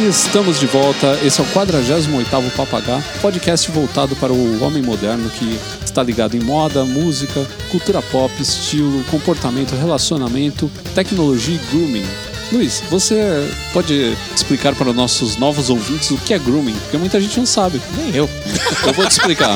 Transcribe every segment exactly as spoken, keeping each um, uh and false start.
E estamos de volta. Esse é o quadragésimo oitavo Papagá, podcast voltado para o homem moderno que está ligado em moda, música, cultura pop, estilo, comportamento, relacionamento, tecnologia e grooming. Luiz, você pode explicar para os nossos novos ouvintes o que é grooming? Porque muita gente não sabe. Nem eu. Eu vou te explicar.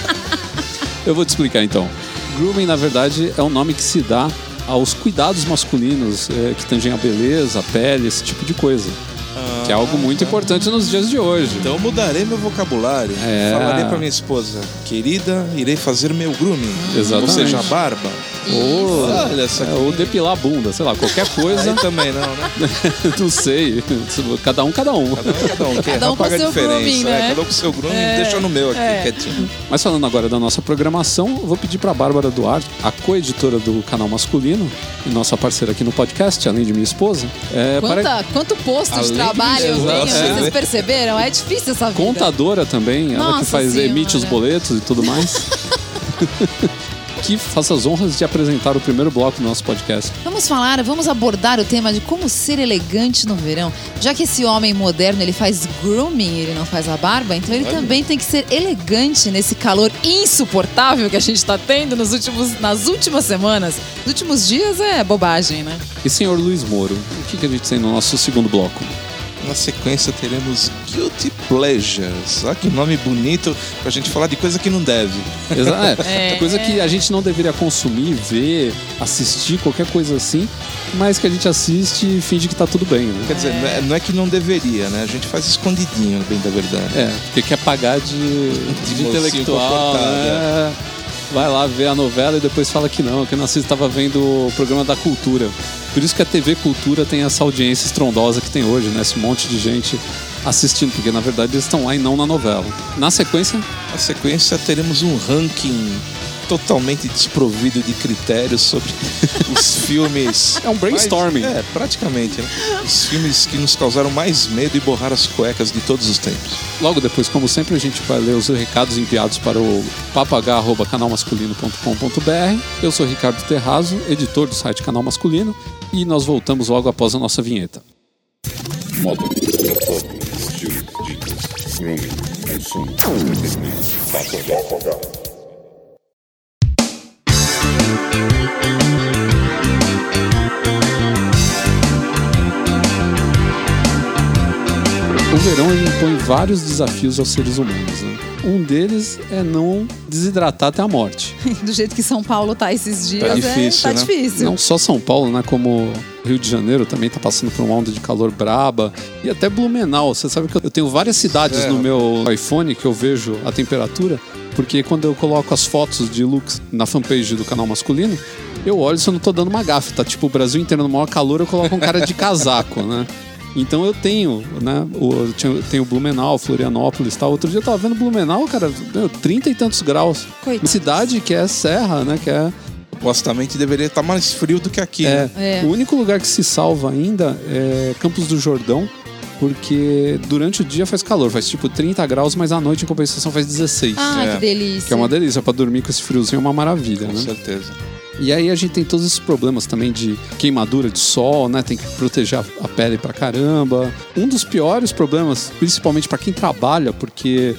Eu vou te explicar então. Grooming, na verdade, é um nome que se dá aos cuidados masculinos é, que tangem a beleza, a pele, esse tipo de coisa. Ah, que é algo muito ah, importante nos dias de hoje. Então eu mudarei meu vocabulário. É... Falarei pra minha esposa: querida, irei fazer meu grooming. Exatamente. Ou seja, a barba. Ou, Olha, essa é, ou depilar a bunda, sei lá, qualquer coisa. Aí também não, né? Não sei. Cada um, cada um. Cada um, cada um. Cada um com paga a seu diferença. grooming, né? É, cada um com seu grooming. É, deixa no meu aqui, é. quietinho. Mas falando agora da nossa programação, eu vou pedir pra Bárbara Duarte, a co-editora do canal masculino e nossa parceira aqui no podcast, além de minha esposa. É, Quanta, para... Quanto posto Além de de trabalho eu mim, tenho, é. vocês perceberam? É difícil essa vida. Contadora também, ela Nossa que faz, senhora. emite os boletos e tudo mais. Que faça as honras de apresentar o primeiro bloco do nosso podcast. Vamos falar, vamos abordar o tema de como ser elegante no verão. Já que esse homem moderno, ele faz grooming, ele não faz a barba, então ele Olha. também tem que ser elegante nesse calor insuportável que a gente está tendo nos últimos, nas últimas semanas. Nos últimos dias é bobagem, né? E senhor Luiz Moro, o que, que a gente tem no nosso segundo bloco? Na sequência teremos Guilty Pleasures. Olha que nome bonito pra gente falar de coisa que não deve. Exa- é, É. coisa que a gente não deveria consumir, ver, assistir, qualquer coisa assim, mas que a gente assiste e finge que tá tudo bem, né? Quer dizer, não é, não é que não deveria, né? A gente faz escondidinho, bem da verdade. É, porque quer pagar de, de, De mocinho intelectual, comportado, né? Vai lá ver a novela e depois fala que não, que não assiste, estava vendo o programa da Cultura. Por isso que a T V Cultura tem essa audiência estrondosa que tem hoje, né? Esse monte de gente assistindo, porque na verdade eles estão lá e não na novela. Na sequência... Na sequência teremos um ranking totalmente desprovido de critérios sobre os filmes... É um brainstorming. Mais, é, praticamente, né? Os filmes que nos causaram mais medo e borrar as cuecas de todos os tempos. Logo depois, como sempre, a gente vai ler os recados enviados para o papagá arroba canal masculino ponto com ponto b r. Eu sou Ricardo Terrazzo, editor do site Canal Masculino, e nós voltamos logo após a nossa vinheta. Moda, pop, estilo, dicas, grooming, consumo, entretenimento, papagá. O verão ele impõe vários desafios aos seres humanos, né? Um deles é não desidratar até a morte. Do jeito que São Paulo tá esses dias, Tá difícil, é, tá né? difícil. Não só São Paulo, né? Como Rio de Janeiro também tá passando por uma onda de calor braba. E até Blumenau. Você sabe que eu tenho várias cidades É. no meu iPhone que eu vejo a temperatura. Porque quando eu coloco as fotos de looks na fanpage do canal masculino, eu olho se eu não tô dando uma gafe. Tá tipo o Brasil inteiro no maior calor, eu coloco um cara de casaco, né? Então eu tenho, né? O, eu tinha- tenho Blumenau, Florianópolis e tal. Outro dia eu tava vendo Blumenau, cara, meu, trinta e tantos graus. Coitado. Uma cidade que é serra, né? Que é, Supostamente deveria estar mais frio do que aqui, é, né? É. O único lugar que se salva ainda é Campos do Jordão, porque durante o dia faz calor, faz tipo trinta graus, mas à noite em compensação faz dezesseis. Ah, É. que delícia. Que é uma delícia, pra dormir com esse friozinho é uma maravilha, Com né? certeza. E aí a gente tem todos esses problemas também de queimadura de sol, né? Tem que proteger a- a pele pra caramba. Um dos piores problemas, principalmente pra quem trabalha, porque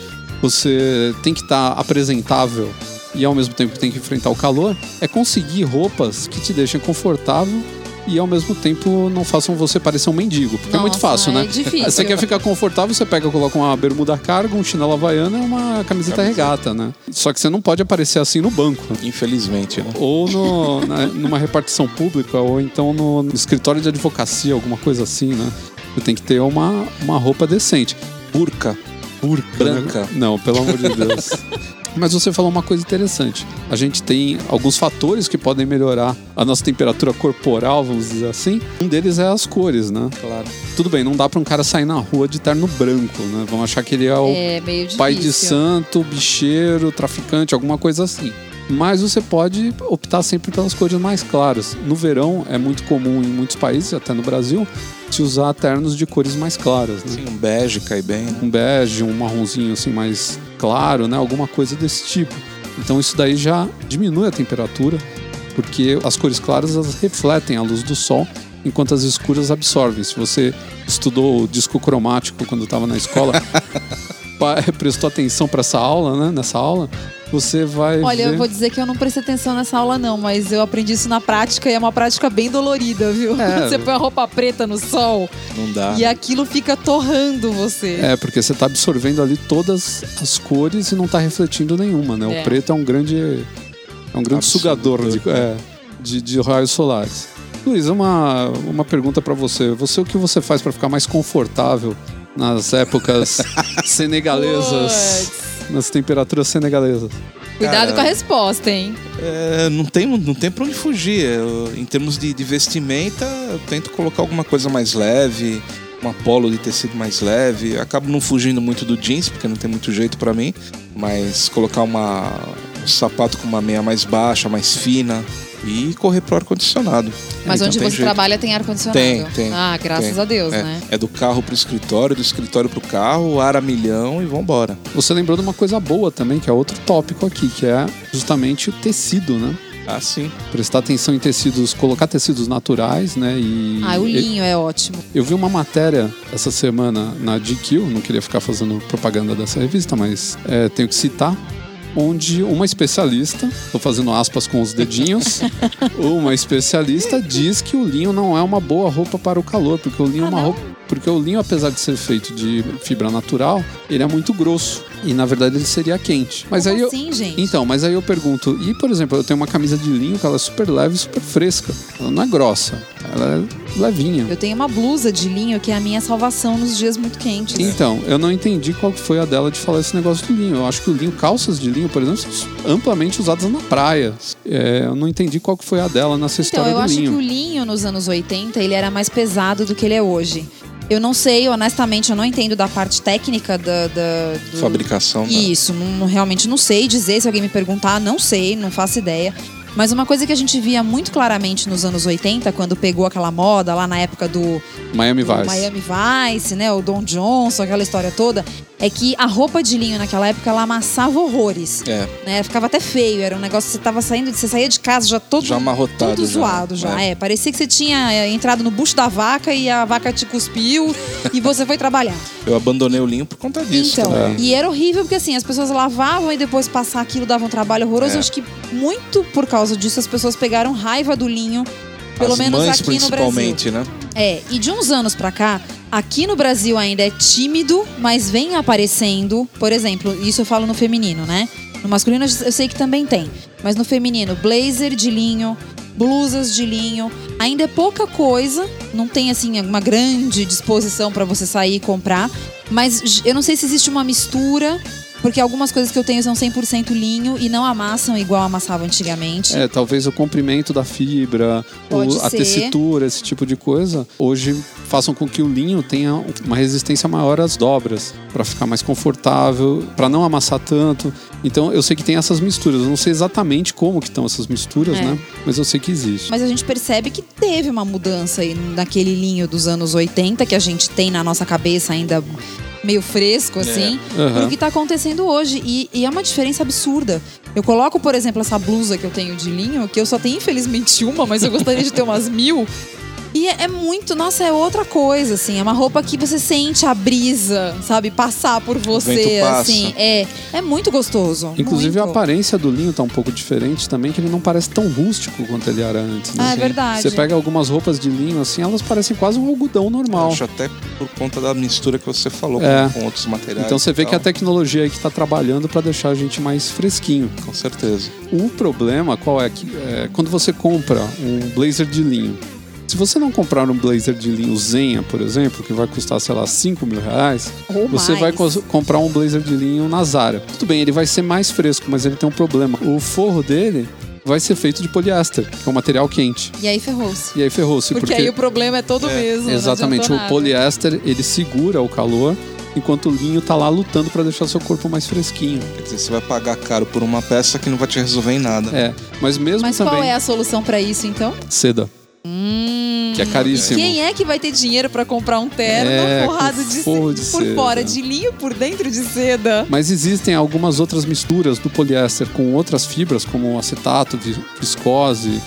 você tem que estar apresentável e ao mesmo tempo tem que enfrentar o calor, é conseguir roupas que te deixem confortável e ao mesmo tempo não façam você parecer um mendigo. Porque é muito Nossa, fácil, é né? difícil. Você quer ficar confortável, você pega, coloca uma bermuda cargo, um chinelo havaiana e uma camiseta regata, né? Só que você não pode aparecer assim no banco. Infelizmente, né? Ou no, na- numa repartição pública, ou então no, no escritório de advocacia, alguma coisa assim, né? Você tem que ter uma, uma roupa decente. Burca. Burca. Branca. Né? Não, pelo amor de Deus. Mas você falou uma coisa interessante. A gente tem alguns fatores que podem melhorar a nossa temperatura corporal, vamos dizer assim. Um deles é as cores, né? Claro. Tudo bem, não dá pra um cara sair na rua de terno branco, né? Vão achar que ele é o É meio difícil. pai de santo, bicheiro, traficante, alguma coisa assim. Mas você pode optar sempre pelas cores mais claras. No verão é muito comum em muitos países, até no Brasil, se usar ternos de cores mais claras, né? Sim, um bege cai bem, né? Um bege, um marronzinho assim mais claro, né? Alguma coisa desse tipo. Então isso daí já diminui a temperatura, porque as cores claras elas refletem a luz do sol enquanto as escuras absorvem. Se você estudou disco cromático quando estava na escola, prestou atenção para essa aula, né? Nessa aula, você vai Olha, ver... eu vou dizer que eu não prestei atenção nessa aula não, mas eu aprendi isso na prática e é uma prática bem dolorida, viu? É. Você põe a roupa preta no sol Não dá. e aquilo fica torrando você. É, porque você está absorvendo ali todas as cores e não está refletindo nenhuma, né? É. O preto é um grande, é um grande Absorvedor, sugador de, né? é, de, de raios solares. Luiz, uma, uma pergunta para você. Você, o que você faz para ficar mais confortável nas épocas senegalesas, nas temperaturas senegalesas? Cuidado Cara, com a resposta, hein? É, não tem, não tem pra onde fugir. Eu, em termos de, de vestimenta, eu tento colocar alguma coisa mais leve, uma polo de tecido mais leve. Acabo não fugindo muito do jeans, porque não tem muito jeito pra mim. Mas colocar uma, um sapato com uma meia mais baixa, mais fina e correr pro ar-condicionado. Mas Então onde tem você jeito. trabalha tem ar-condicionado. Tem, tem. Ah, graças tem. a Deus, é, né? É do carro pro escritório, do escritório pro carro, ar a milhão e vambora. Você lembrou de uma coisa boa também, que é outro tópico aqui, que é justamente o tecido, né? Ah, sim. Prestar atenção em tecidos, colocar tecidos naturais, né? E Ah, o linho é ótimo. Eu vi uma matéria essa semana na G Q, não queria ficar fazendo propaganda dessa revista, mas é, tenho que citar, onde uma especialista, estou fazendo aspas com os dedinhos, uma especialista diz que o linho não é uma boa roupa para o calor, porque o linho Ah, é uma não? roupa, porque o linho, apesar de ser feito de fibra natural, ele é muito grosso e na verdade ele seria quente. Mas Como aí eu, assim, gente? então, mas aí eu pergunto, e por exemplo, eu tenho uma camisa de linho que ela é super leve, super fresca, ela não é grossa, ela é levinha. Eu tenho uma blusa de linho que é a minha salvação nos dias muito quentes. Então, eu não entendi qual que foi a dela de falar esse negócio do linho. Eu acho que o linho, calças de linho, por exemplo, são amplamente usadas na praia. É, eu não entendi qual que foi a dela nessa Então, história eu do acho linho. que o linho nos anos oitenta, ele era mais pesado do que ele é hoje. Eu não sei, honestamente, eu não entendo da parte técnica da... da do... Fabricação. Né? Isso, não, não- realmente não sei dizer. Se alguém me perguntar, não sei, não faço ideia. Mas uma coisa que a gente via muito claramente nos anos oitenta, quando pegou aquela moda lá na época do Miami do Vice. Miami Vice, né, o Don Johnson, aquela história toda, é que a roupa de linho naquela época ela amassava horrores. É. Né? Ficava até feio, era um negócio que você tava saindo, você saía de casa já todo Já amarrotado tudo já, zoado já. é. É, parecia que você tinha é, entrado no bucho da vaca e a vaca te cuspiu e você foi trabalhar. Eu abandonei o linho por conta disso Então, também. e era horrível porque assim, as pessoas lavavam e depois passar aquilo dava um trabalho horroroso. É. Eu acho que muito por causa disso as pessoas pegaram raiva do linho, pelo As menos mães, aqui no Brasil. principalmente, né? É, e de uns anos pra cá, aqui no Brasil ainda é tímido, mas vem aparecendo, por exemplo, isso eu falo no feminino, né? No masculino eu sei que também tem, mas no feminino, blazer de linho, blusas de linho, ainda é pouca coisa, não tem assim uma grande disposição pra você sair e comprar, mas j- eu não sei se existe uma mistura, porque algumas coisas que eu tenho são cem por cento linho e não amassam igual amassava antigamente. É, talvez o comprimento da fibra, Pode o- a ser. tessitura, esse tipo de coisa, hoje façam com que o linho tenha uma resistência maior às dobras, para ficar mais confortável, para não amassar tanto. Então eu sei que tem essas misturas. Eu não sei exatamente como que estão essas misturas, É. né? Mas eu sei que existe. Mas a gente percebe que teve uma mudança aí naquele linho dos anos oitenta, que a gente tem na nossa cabeça ainda meio fresco, assim, Aham. pro que tá acontecendo hoje. E, e é uma diferença absurda. Eu coloco, por exemplo, essa blusa que eu tenho de linho, que eu só tenho infelizmente uma, mas eu gostaria de ter umas mil. E é, é muito, nossa, é outra coisa, assim. É uma roupa que você sente a brisa, sabe, passar por você, vento passa. assim. É, é muito gostoso. Inclusive a muito. aparência do linho tá um pouco diferente também, que ele não parece tão rústico quanto ele era antes. Né? Ah, é verdade. Você pega algumas roupas de linho assim, elas parecem quase um algodão normal. Acho até por conta da mistura que você falou É. com, com outros materiais. Então você vê e que a tal. tecnologia aí que tá trabalhando para deixar a gente mais fresquinho. Com certeza. O problema qual é que é, quando você compra um blazer de linho, se você não comprar um blazer de linho Zenha, por exemplo, que vai custar, sei lá, cinco mil reais, Ou você mais. vai cos- comprar um blazer de linho na Zara. Tudo bem, ele vai ser mais fresco, mas ele tem um problema. O forro dele vai ser feito de poliéster, que é um material quente. E aí ferrou-se. E aí ferrou-se. Porque, aí o problema é todo mesmo. não Exatamente, adiantou o nada. poliéster, ele segura o calor, enquanto o linho tá lá lutando para deixar seu corpo mais fresquinho. Quer dizer, você vai pagar caro por uma peça que não vai te resolver em nada. É, mas mesmo Mas também... qual é a solução pra isso, então? Seda, Hum, que é caríssimo. Quem é que vai ter dinheiro pra comprar um terno É, forrado com de, forro ce- de por seda. fora de linho, por dentro de seda? Mas existem algumas outras misturas do poliéster com outras fibras, como acetato, vi- viscose,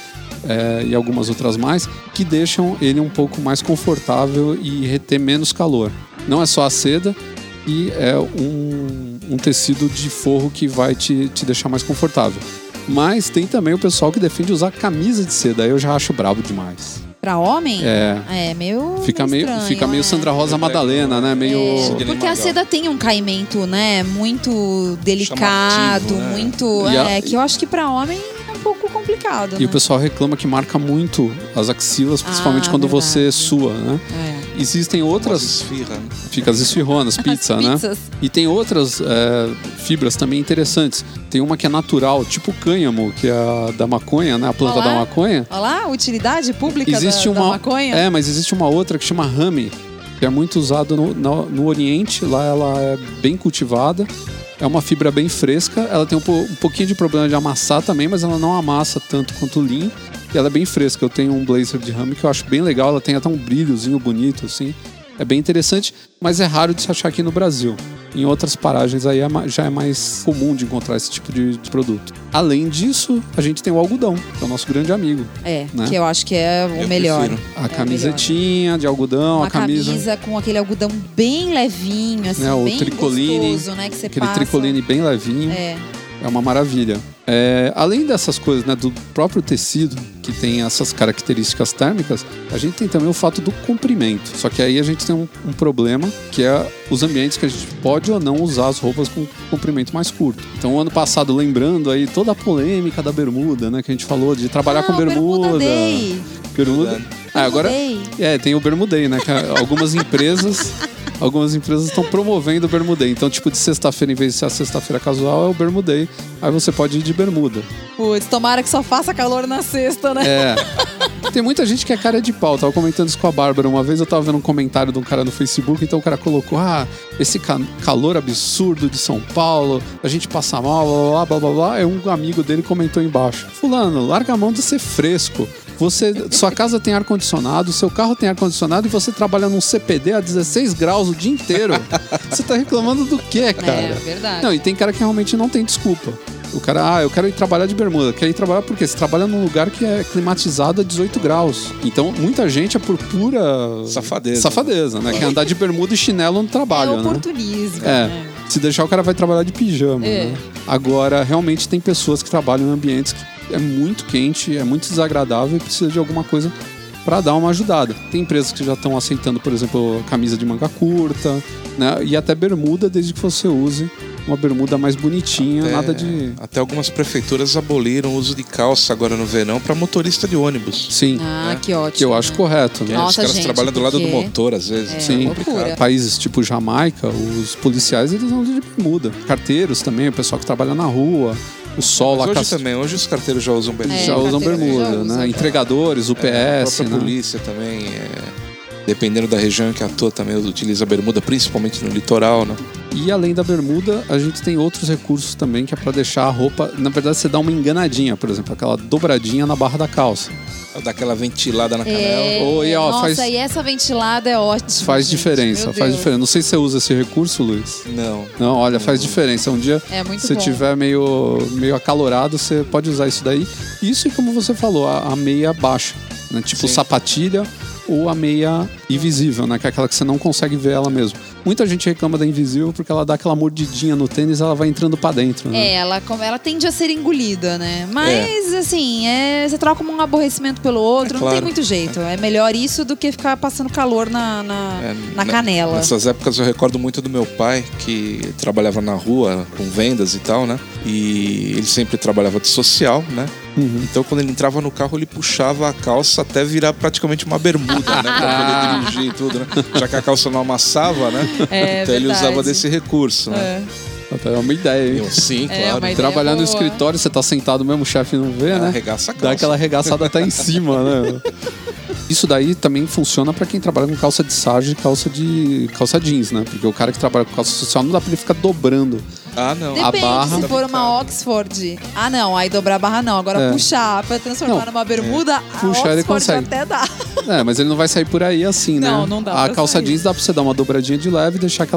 é, e algumas outras mais, que deixam ele um pouco mais confortável e reter menos calor. Não é só a seda, e é um, um tecido de forro que vai te, te deixar mais confortável. Mas tem também o pessoal que defende usar camisa de seda, aí eu já acho brabo demais. Pra homem? É. É, meio Fica meio, estranho, fica meio é. Sandra Rosa Madalena, né? Meio... É, porque a seda tem um caimento, né? Muito delicado, Chamativo, né? muito... E a- É, que eu acho que pra homem é um pouco complicado, E né? o pessoal reclama que marca muito as axilas, principalmente Ah, quando verdade. você sua, né? É. Existem Outras outras... esfirra, né? Fica as esfirronas, pizza, As né? pizzas. E tem outras é, fibras também interessantes. Tem uma que é natural, tipo o cânhamo, que é a da maconha, né? A planta Olá. da maconha. Olha lá, utilidade pública Existe da, da uma, maconha. É, mas existe uma outra que chama rami, que é muito usada no, no, no Oriente. Lá ela é bem cultivada. É uma fibra bem fresca. Ela tem um, po- um pouquinho de problema de amassar também, mas ela não amassa tanto quanto o linho. E ela é bem fresca. Eu tenho um blazer de rami que eu acho bem legal. Ela tem até um brilhozinho bonito, assim. É bem interessante, mas é raro de se achar aqui no Brasil. Em outras paragens aí é ma- já é mais comum de encontrar esse tipo de, de produto. Além disso, a gente tem o algodão, que é o nosso grande amigo. É, Né? que eu acho que é o Eu melhor. prefiro. A É o camisetinha de algodão, Uma a camisa... camisa com aquele algodão bem levinho, assim, né, o bem tricoline, gostoso, né? Que você aquele passa. tricoline bem levinho. É. É uma maravilha. É, além dessas coisas, né, do próprio tecido, que tem essas características térmicas, a gente tem também o fato do comprimento. Só que aí a gente tem um, um problema, que é os ambientes que a gente pode ou não usar as roupas com comprimento mais curto. Então, o ano passado, lembrando aí toda a polêmica da bermuda, né, que a gente falou de trabalhar Ah, com o bermuda. Bermuda Day. Bermuda. Ah, agora, Day. é, tem o Bermudei, né? Que algumas empresas, algumas empresas estão promovendo o Bermudei. Então, tipo, de sexta-feira, em vez de ser a sexta-feira casual, é o Bermudei. Aí você pode ir de bermuda. Putz, tomara que só faça calor na sexta, né? É. Tem muita gente que é cara de pau. Eu tava comentando isso com a Bárbara uma vez. Eu tava vendo um comentário de um cara no Facebook. Então o cara colocou: ah, esse ca- calor absurdo de São Paulo, a gente passa mal, blá blá blá blá blá. Aí um amigo dele comentou embaixo: Fulano, larga a mão de ser fresco. Você, sua casa tem ar-condicionado, seu carro tem ar-condicionado e você trabalha num C P D a dezesseis graus o dia inteiro. Você tá reclamando do quê, cara? É, verdade. Não, e tem cara que realmente não tem desculpa. O cara, ah, eu quero ir trabalhar de bermuda. Quer ir trabalhar por quê? Você trabalha num lugar que é climatizado a dezoito graus. Então, muita gente é por pura... Safadeza. Safadeza, né? Quer andar de bermuda e chinelo no trabalho, é né? oportunismo. É. Né? Se deixar, o cara vai trabalhar de pijama, É. né? Agora, realmente tem pessoas que trabalham em ambientes que é muito quente, é muito desagradável e precisa de alguma coisa para dar uma ajudada. Tem empresas que já estão aceitando, por exemplo, camisa de manga curta, né? E até bermuda, desde que você use uma bermuda mais bonitinha, Até- nada de... Até algumas prefeituras aboliram o uso de calça agora no verão para motorista de ônibus. Sim, Ah, É. que ótimo. que eu acho né? correto, né? Nossa, Os caras gente, trabalham do lado do porque- motor, às vezes. É, Sim. loucura. Países tipo Jamaica, os policiais, eles andam de bermuda. Carteiros também, o pessoal que trabalha na rua, o sol Mas lá... hoje cas- também, hoje os carteiros já usam bermuda. É, já usam carteiro bermuda, já usa. né? Entregadores, U P É, a S, própria né? polícia também, é, dependendo da região em que atua, também utiliza a bermuda, principalmente no litoral, né? E além da bermuda, a gente tem outros recursos também que é pra deixar a roupa... Na verdade, você dá uma enganadinha, por exemplo, aquela dobradinha na barra da calça. Dá aquela ventilada na canela. É, Oi, ó, nossa, faz- e essa ventilada é ótima. Faz gente. diferença, Meu faz Deus. diferença. Não sei se você usa esse recurso, Luiz. Não. Não, olha, faz diferença. Um dia, É muito se você bom. tiver meio, meio acalorado, você pode usar isso daí. Isso e como você falou, a, a meia baixa, né? Tipo Sim. sapatilha ou a meia invisível, né? Que é aquela que você não consegue ver ela mesmo. Muita gente reclama da invisível porque ela dá aquela mordidinha no tênis e ela vai entrando pra dentro, né? É, ela, como- ela tende a ser engolida, né? Mas, assim, é, você troca um aborrecimento pelo outro, É não tem claro. muito jeito. É melhor isso do que ficar passando calor na, na, É, na ne- canela. Nessas épocas eu recordo muito do meu pai, que trabalhava na rua com vendas e tal, né? E ele sempre trabalhava de social, né? Uhum. Então quando ele entrava no carro, ele puxava a calça até virar praticamente uma bermuda, né? Pra poder dirigir e tudo, né? Já que a calça não amassava, né? É, então ele verdade. usava desse recurso, né? É. É uma ideia, hein? Eu, sim, É, claro. mas- Trabalhar no boa. escritório, você tá sentado mesmo, o chefe não vê, né? Arregaça a Dá calça. aquela arregaçada até em cima, né? Isso daí também funciona pra quem trabalha com calça de sarja e calça de calça jeans, né? Porque o cara que trabalha com calça social não dá pra ele ficar dobrando. Ah, não. A Depende, barra- se for uma Oxford. Ah, não, aí dobrar a barra não. Agora É. puxar pra transformar Não, numa bermuda, a Puxar ele Oxford consegue. até dá. É, mas ele não vai sair por aí assim, né? Não, não dá A pra calça sair. jeans dá pra você dar uma dobradinha de leve e deixar aquela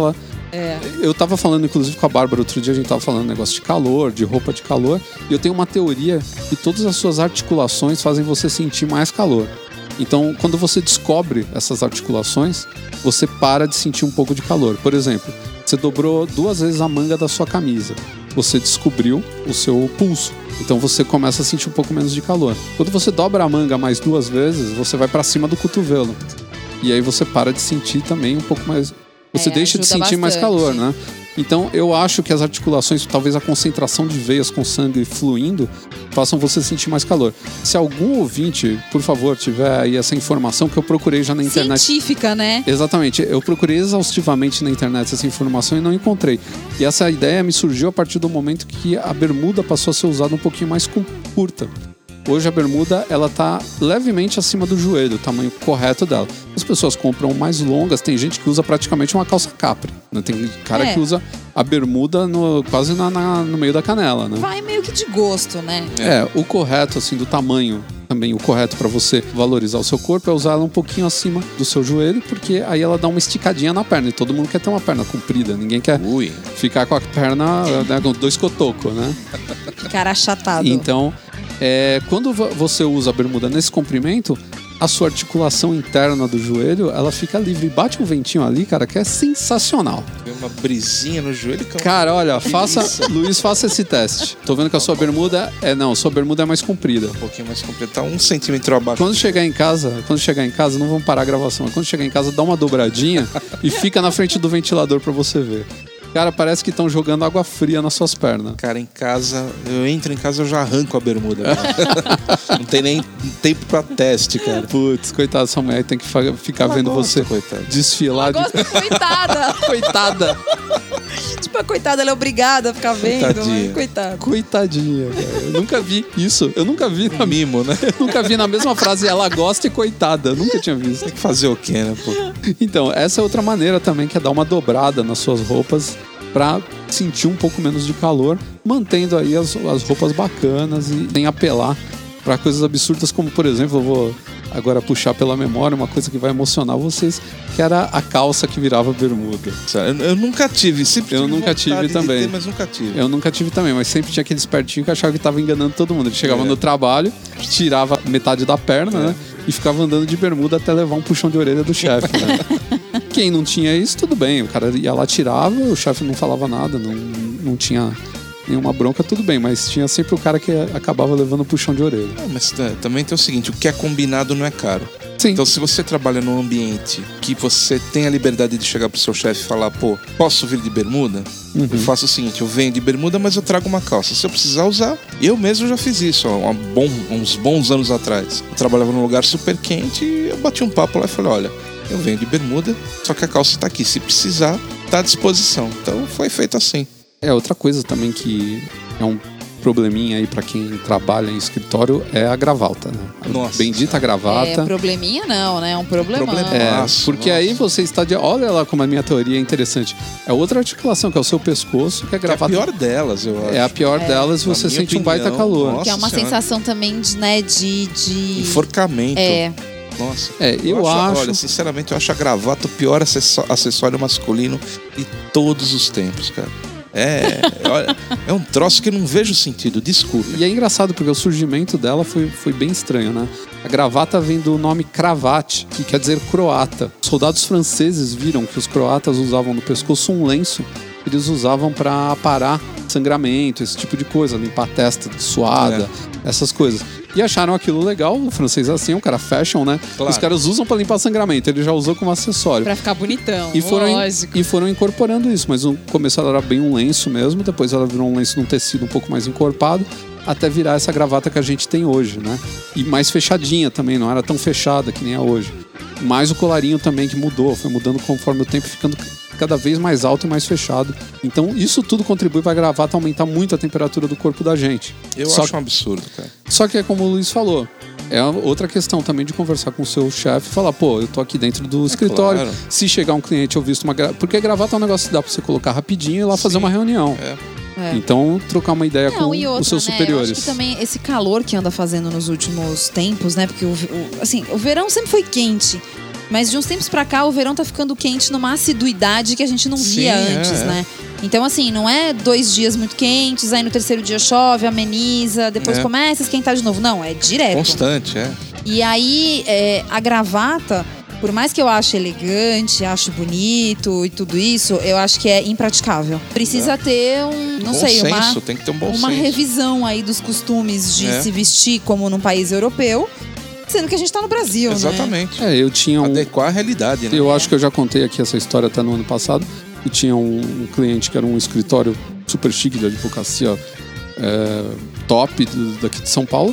É. Eu tava falando, inclusive, com a Bárbara outro dia, a gente tava falando negócio de calor, de roupa de calor, e eu tenho uma teoria que todas as suas articulações fazem você sentir mais calor. Então, quando você descobre essas articulações, você para de sentir um pouco de calor. Por exemplo, você dobrou duas vezes a manga da sua camisa. Você descobriu o seu pulso. Então você começa a sentir um pouco menos de calor. Quando você dobra a manga mais duas vezes, você vai para cima do cotovelo. E aí você para de sentir também um pouco mais... Você É, deixa de ajuda sentir mais bastante. calor, né? Então eu acho que as articulações, talvez a concentração de veias com sangue fluindo, façam você sentir mais calor. Se algum ouvinte, por favor, tiver aí essa informação que eu procurei já na internet. Científica, né? Exatamente, eu procurei exaustivamente na internet essa informação e não encontrei. E essa ideia me surgiu a partir do momento que a bermuda passou a ser usada um pouquinho mais com- curta. Hoje a bermuda, ela tá levemente acima do joelho, o tamanho correto dela. As pessoas compram mais longas, tem gente que usa praticamente uma calça capri, né? Tem cara É. que usa a bermuda no, quase na, na- no meio da canela, né? Vai meio que de gosto, né? É, o correto, assim, do tamanho, também o correto pra você valorizar o seu corpo é usar ela um pouquinho acima do seu joelho, porque aí ela dá uma esticadinha na perna, e todo mundo quer ter uma perna comprida, ninguém quer Ui. ficar com a perna, né, com dois cotocos, né? Cara achatado. Então, é, quando vo- você usa a bermuda nesse comprimento, a sua articulação interna do joelho, ela fica livre. Bate um ventinho ali, cara, que é sensacional. Tem uma brisinha no joelho. Que é um- Cara, olha, faça, Luiz, faça esse teste. Tô vendo que a sua bermuda é, não, sua bermuda é mais comprida. um pouquinho mais completo. Tá um centímetro abaixo. Quando chegar em casa, quando chegar em casa, não vamos parar a gravação, mas quando chegar em casa, dá uma dobradinha e fica na frente do ventilador pra você ver. Cara, parece que estão jogando água fria nas suas pernas. Cara, em casa, eu entro em casa, eu já arranco a bermuda. cara. Não tem nem tempo pra teste, cara. Putz, coitado, sua mulher tem que fa- ficar Ela vendo gosta, você coitado. desfilar de... Gosta, coitada. Coitada. Tipo, a coitada, ela é obrigada a ficar vendo. Coitadinha. Mas, coitada. Coitadinha, cara. Eu nunca vi isso. Eu nunca vi na, Um mimo, né? eu nunca vi na mesma frase ela gosta e coitada. Eu nunca tinha visto. Tem que fazer o quê, né, pô? Então, essa é outra maneira também, que é dar uma dobrada nas suas roupas pra sentir um pouco menos de calor, mantendo aí as, as roupas bacanas e sem apelar pra coisas absurdas, como, por exemplo, eu vou agora puxar pela memória uma coisa que vai emocionar vocês, que era a calça que virava bermuda. Eu, eu nunca tive, sempre Eu tive nunca tive vontade de também. ter, mas nunca tive. Eu nunca tive também, mas sempre tinha aquele espertinho que achava que tava enganando todo mundo. Ele chegava É. no trabalho, tirava metade da perna, né? E ficava andando de bermuda até levar um puxão de orelha do chefe, né? Quem não tinha isso, tudo bem. O cara ia lá, tirava, o chefe não falava nada, não, não tinha nenhuma bronca, tudo bem. Mas tinha sempre o cara que acabava levando um puxão de orelha. Ah, mas tá, também tem o seguinte, o que é combinado não é caro. Sim. Então, se você trabalha num ambiente que você tem a liberdade de chegar pro seu chefe e falar, pô, posso vir de bermuda? Uhum. Eu faço o seguinte, eu venho de bermuda, mas eu trago uma calça. Se eu precisar usar, eu mesmo já fiz isso, ó, um bom, uns bons anos atrás. Eu trabalhava num lugar super quente e eu bati um papo lá e falei, olha, eu venho de bermuda, só que a calça tá aqui. Se precisar, tá à disposição. Então, foi feito assim. É, outra coisa também que é um probleminha aí pra quem trabalha em escritório é a gravata, né? A Nossa. bendita gravata. É, probleminha não, né? É um problemão. Problema. É, Nossa, porque nossa. aí você está de... Olha lá como a minha teoria é interessante. É outra articulação, que é o seu pescoço, que a Que é a gravata... pior delas, eu acho. É a pior delas e Na você minha sente um opinião, baita calor. nossa. Que é uma Senhora. sensação também de, né, de... de... Enforcamento. É. Nossa. É, eu acho... Olha, sinceramente, eu acho a gravata o pior acessó- acessório masculino de todos os tempos, cara. É, olha, é um troço que eu não vejo sentido, desculpa. E é engraçado porque o surgimento dela foi, foi bem estranho, né? A gravata vem do nome cravate, que quer dizer croata. Soldados franceses viram que os croatas usavam no pescoço um lenço que eles usavam para parar sangramento, esse tipo de coisa, limpar a testa suada, essas coisas. E acharam aquilo legal, o francês é assim, é um cara fashion, né? Claro. Os caras usam para limpar sangramento, ele já usou como acessório. Pra ficar bonitão, E foram, lógico. e foram incorporando isso, mas no começo ela era bem um lenço mesmo, depois ela virou um lenço num tecido um pouco mais encorpado, até virar essa gravata que a gente tem hoje, né? E mais fechadinha também, não era tão fechada que nem é hoje. Mais o colarinho também que mudou, foi mudando conforme o tempo, ficando cada vez mais alto e mais fechado. Então isso tudo contribui para a gravata aumentar muito a temperatura do corpo da gente. Eu Só acho um absurdo, cara. Só que é como o Luiz falou, é outra questão também de conversar com o seu chefe e falar, pô, eu tô aqui dentro do escritório, claro. se chegar um cliente eu visto uma gravata, porque a gravata é um negócio que dá pra você colocar rapidinho e ir lá fazer Sim. uma reunião. É. É. Então, trocar uma ideia Não, com e outra, os seus né? superiores. Eu acho que também esse calor que anda fazendo nos últimos tempos, né? Porque o, o- assim, o verão sempre foi quente. Mas de uns tempos pra cá, o verão tá ficando quente numa assiduidade que a gente não via Sim, antes, é, né? Então, assim, não é dois dias muito quentes, aí no terceiro dia chove, ameniza, depois É. começa a esquentar de novo. Não, é direto. Constante, é. E aí, é, a gravata, por mais que eu ache elegante, acho bonito e tudo isso, eu acho que é impraticável. Precisa ter um, não bom sei, uma, senso, tem que ter um bom uma senso. revisão aí dos costumes de É. se vestir como num país europeu, sendo que a gente tá no Brasil, né? Exatamente. É, eu tinha um... Adequar a realidade, né? Eu acho que eu já contei aqui essa história até no ano passado. Eu tinha um, um cliente que era um escritório super chique de advocacia é, top do, daqui de São Paulo.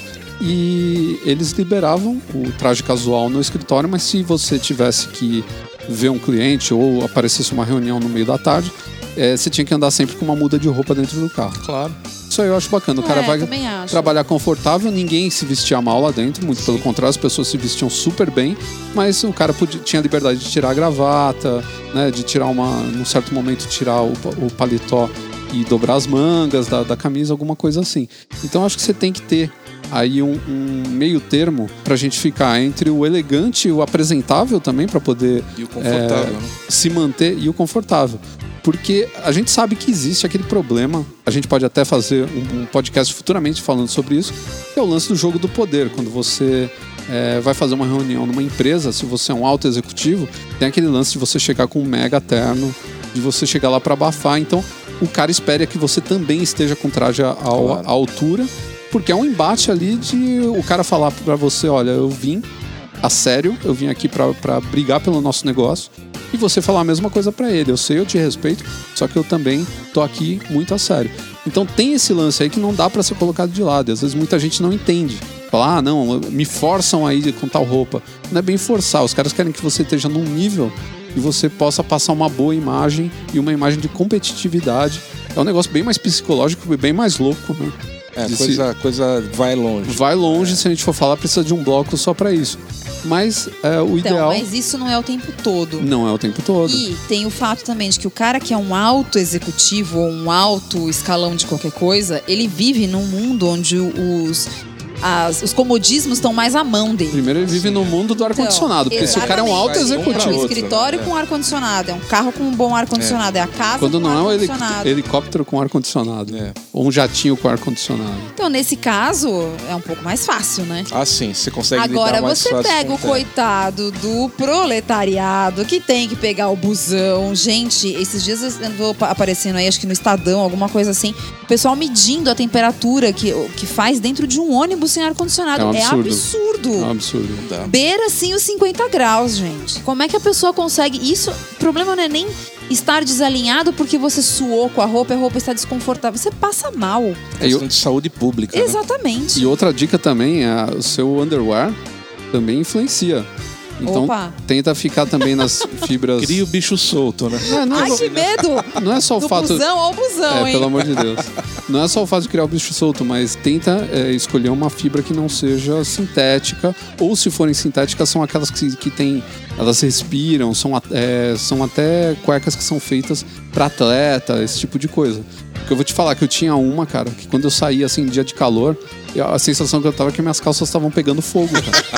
E eles liberavam o traje casual no escritório, mas se você tivesse que ver um cliente ou aparecesse uma reunião no meio da tarde, é, você tinha que andar sempre com uma muda de roupa dentro do carro. Claro. Isso aí eu acho bacana. O cara É, vai também acho. trabalhar confortável, ninguém se vestia mal lá dentro, muito pelo contrário, as pessoas se vestiam super bem, mas o cara podia, tinha liberdade de tirar a gravata, né, de tirar uma, num certo momento, tirar o, o paletó e dobrar as mangas da, da camisa, alguma coisa assim. Então eu acho que você tem que ter aí um, um meio termo pra gente ficar entre o elegante e o apresentável também, pra poder E o confortável, é, né? se manter, e o confortável. Porque a gente sabe que existe aquele problema, a gente pode até fazer um, um podcast futuramente falando sobre isso, que é o lance do jogo do poder. Quando você é, vai fazer uma reunião numa empresa, se você é um alto executivo, tem aquele lance de você chegar com um mega terno, de você chegar lá pra abafar. Então, o cara espera que você também esteja com traje à, Claro. à altura, porque é um embate ali de o cara falar pra você, olha, eu vim a sério, eu vim aqui pra, pra brigar pelo nosso negócio, e você falar a mesma coisa pra ele. Eu sei, eu te respeito, só que eu também tô aqui muito a sério. Então tem esse lance aí que não dá pra ser colocado de lado, e às vezes muita gente não entende. Fala, ah, não, me forçam aí com tal roupa. Não é bem forçar, os caras querem que você esteja num nível e você possa passar uma boa imagem e uma imagem de competitividade. É um negócio bem mais psicológico e bem mais louco, né? É, De coisa, coisa vai longe. Vai longe, se a gente for falar, precisa de um bloco só pra isso. Mas é, o Então, ideal mas isso não é o tempo todo. não é o tempo todo. E tem o fato também de que o cara que é um alto executivo ou um alto escalão de qualquer coisa, ele vive num mundo onde os, as- os comodismos estão mais à mão dele. Primeiro ele vive no mundo do ar-condicionado, porque se o cara é um alto exatamente. É executivo, um outra, escritório né? com ar-condicionado, é um carro com um bom ar-condicionado, é. a casa quando com não é um heli- ar-condicionado. helicóptero com ar-condicionado, É. ou um jatinho com ar-condicionado. Então, nesse caso, é um pouco mais fácil, né? Ah, sim, você consegue Agora, lidar mais você fácil pega com o terra. coitado do proletariado que tem que pegar o busão. Gente, esses dias eu vou pa- aparecendo aí, acho que no Estadão, alguma coisa assim. O pessoal medindo a temperatura que, que faz dentro de um ônibus sem ar-condicionado. É um absurdo. absurdo. É um absurdo. Não dá. Beira, assim, os cinquenta graus, gente. Como é que a pessoa consegue... Isso, o problema não é nem estar desalinhado porque você suou com a roupa e a roupa está desconfortável. Você passa mal. É, eu- Questão de saúde pública, né? Exatamente. E outra dica também é o seu underwear também influencia. Então Opa. tenta ficar também nas fibras. Cria o bicho solto, né? Não, não, Ai, que medo! não é só o Do fato. busão ao busão, É, hein? pelo amor de Deus. Não é só o fato de criar o bicho solto, mas tenta é, escolher uma fibra que não seja sintética, ou se forem sintéticas, são aquelas que, que tem, elas respiram, são, a- é, são até cuecas que são feitas para atleta, esse tipo de coisa. Porque eu vou te falar que eu tinha uma, cara, que quando eu saía assim, em dia de calor, eu- a sensação que eu tava é que minhas calças estavam pegando fogo,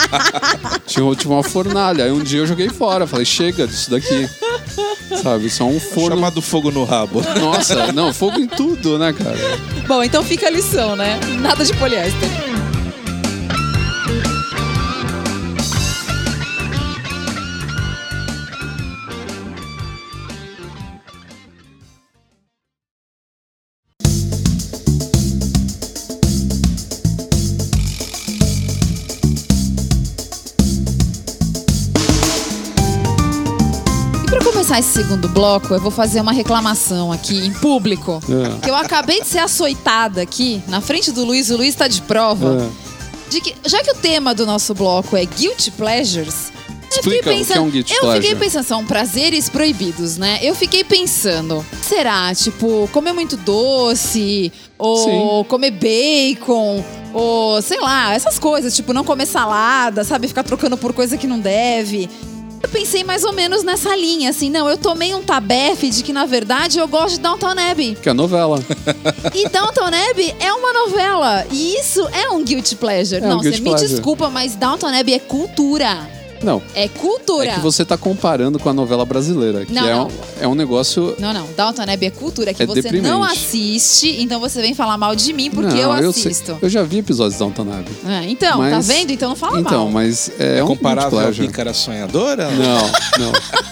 cara. tinha, tinha uma fornalha. Aí um dia eu joguei fora, falei, chega disso daqui. Sabe, só um forno. Chamado fogo no rabo. Nossa, não, fogo em tudo, né, cara? Bom, então fica a lição, né? Nada de poliéster. E pra começar esse segundo bloco, eu vou fazer uma reclamação aqui em público. É. Que eu acabei de ser açoitada aqui, na frente do Luiz, o Luiz tá de prova. É. De que, já que o tema do nosso bloco é Guilty Pleasures, eu fiquei Explica o que pensando, é um guilty eu pleasure. fiquei pensando, são prazeres proibidos, né? Eu fiquei pensando, será, tipo, comer muito doce, ou comer bacon, ou sei lá, essas coisas, tipo, não comer salada, sabe? Ficar trocando por coisa que não deve. Eu pensei mais ou menos nessa linha, assim, não, eu tomei um tabefe de que, na verdade, eu gosto de Downton Abbey. Que é novela. E Downton Abbey é uma novela. E isso é um guilty pleasure. É um Não, você guilty me pleasure. desculpa, mas Downton Abbey é cultura. Não. É cultura. É que você tá comparando com a novela brasileira, que Não, é, não. Um, é um negócio... Não, não. Downton Abbey é cultura que É você deprimente. não assiste, então você vem falar mal de mim porque não, eu sei. assisto. Eu já vi episódios de Downton Abbey. Ah, então, Mas- tá vendo? Então não fala Então, mal. mas é, É um comparável guilty à pleasure. Pícara Sonhadora? Não, não.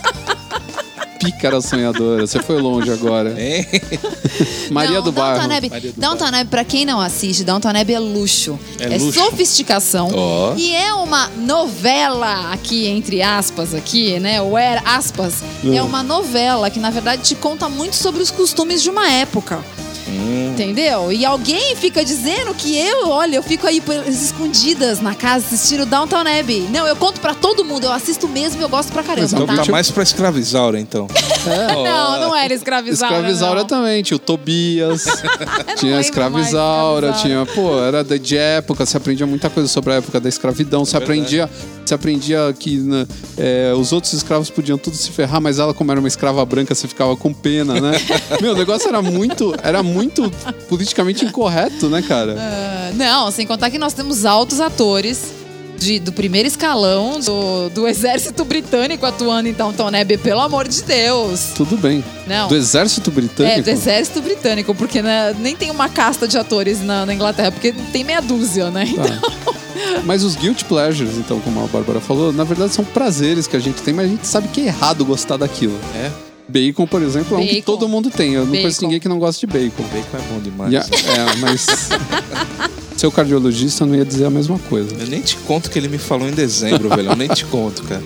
Pícara sonhadora. Você foi longe agora. Hein? Maria não, do Bairro. Downton Abbey, Maria do Downton Abbey, pra quem não assiste, Downton Abbey é luxo. É luxo. sofisticação. Ó. E é uma novela, aqui, entre aspas, aqui, né? O era aspas. É uma novela que, na verdade, te conta muito sobre os costumes de uma época. Hum. Entendeu? E alguém fica dizendo que eu, olha, eu fico aí pelas escondidas na casa assistindo Downton Abbey. Não, eu conto pra todo mundo, eu assisto mesmo e eu gosto pra caramba, Então tá? tá mais pra escravizaura, então. Não, não era escravizaura. Escravizaura não. também, tinha o Tobias, tinha a lembro escravizaura, mais tinha, pô, era de, de época, você aprendia muita coisa sobre a época da escravidão, você aprendia, você aprendia que né, é, os outros escravos podiam tudo se ferrar, mas ela, como era uma escrava branca, você ficava com pena, né? Meu, o negócio era muito, era muito politicamente incorreto, né, cara? Ah, não, sem contar que nós temos altos atores de, do primeiro escalão do, do exército britânico atuando em Downton Abbey, pelo amor de Deus. Tudo bem. Não. Do exército britânico? É, do exército britânico, porque né, nem tem uma casta de atores na, na Inglaterra, porque tem meia dúzia, né? Então, Mas os guilty pleasures, então, como a Bárbara falou, na verdade são prazeres que a gente tem, mas a gente sabe que é errado gostar daquilo. É. Bacon, por exemplo, é um que Bacon. todo mundo tem. Eu não Bacon. conheço ninguém que não gosta de bacon. Bacon é bom demais. E a- é, mas... Seu cardiologista não ia dizer a mesma coisa. Eu nem te conto que ele me falou em dezembro, velho. Eu nem te conto, cara.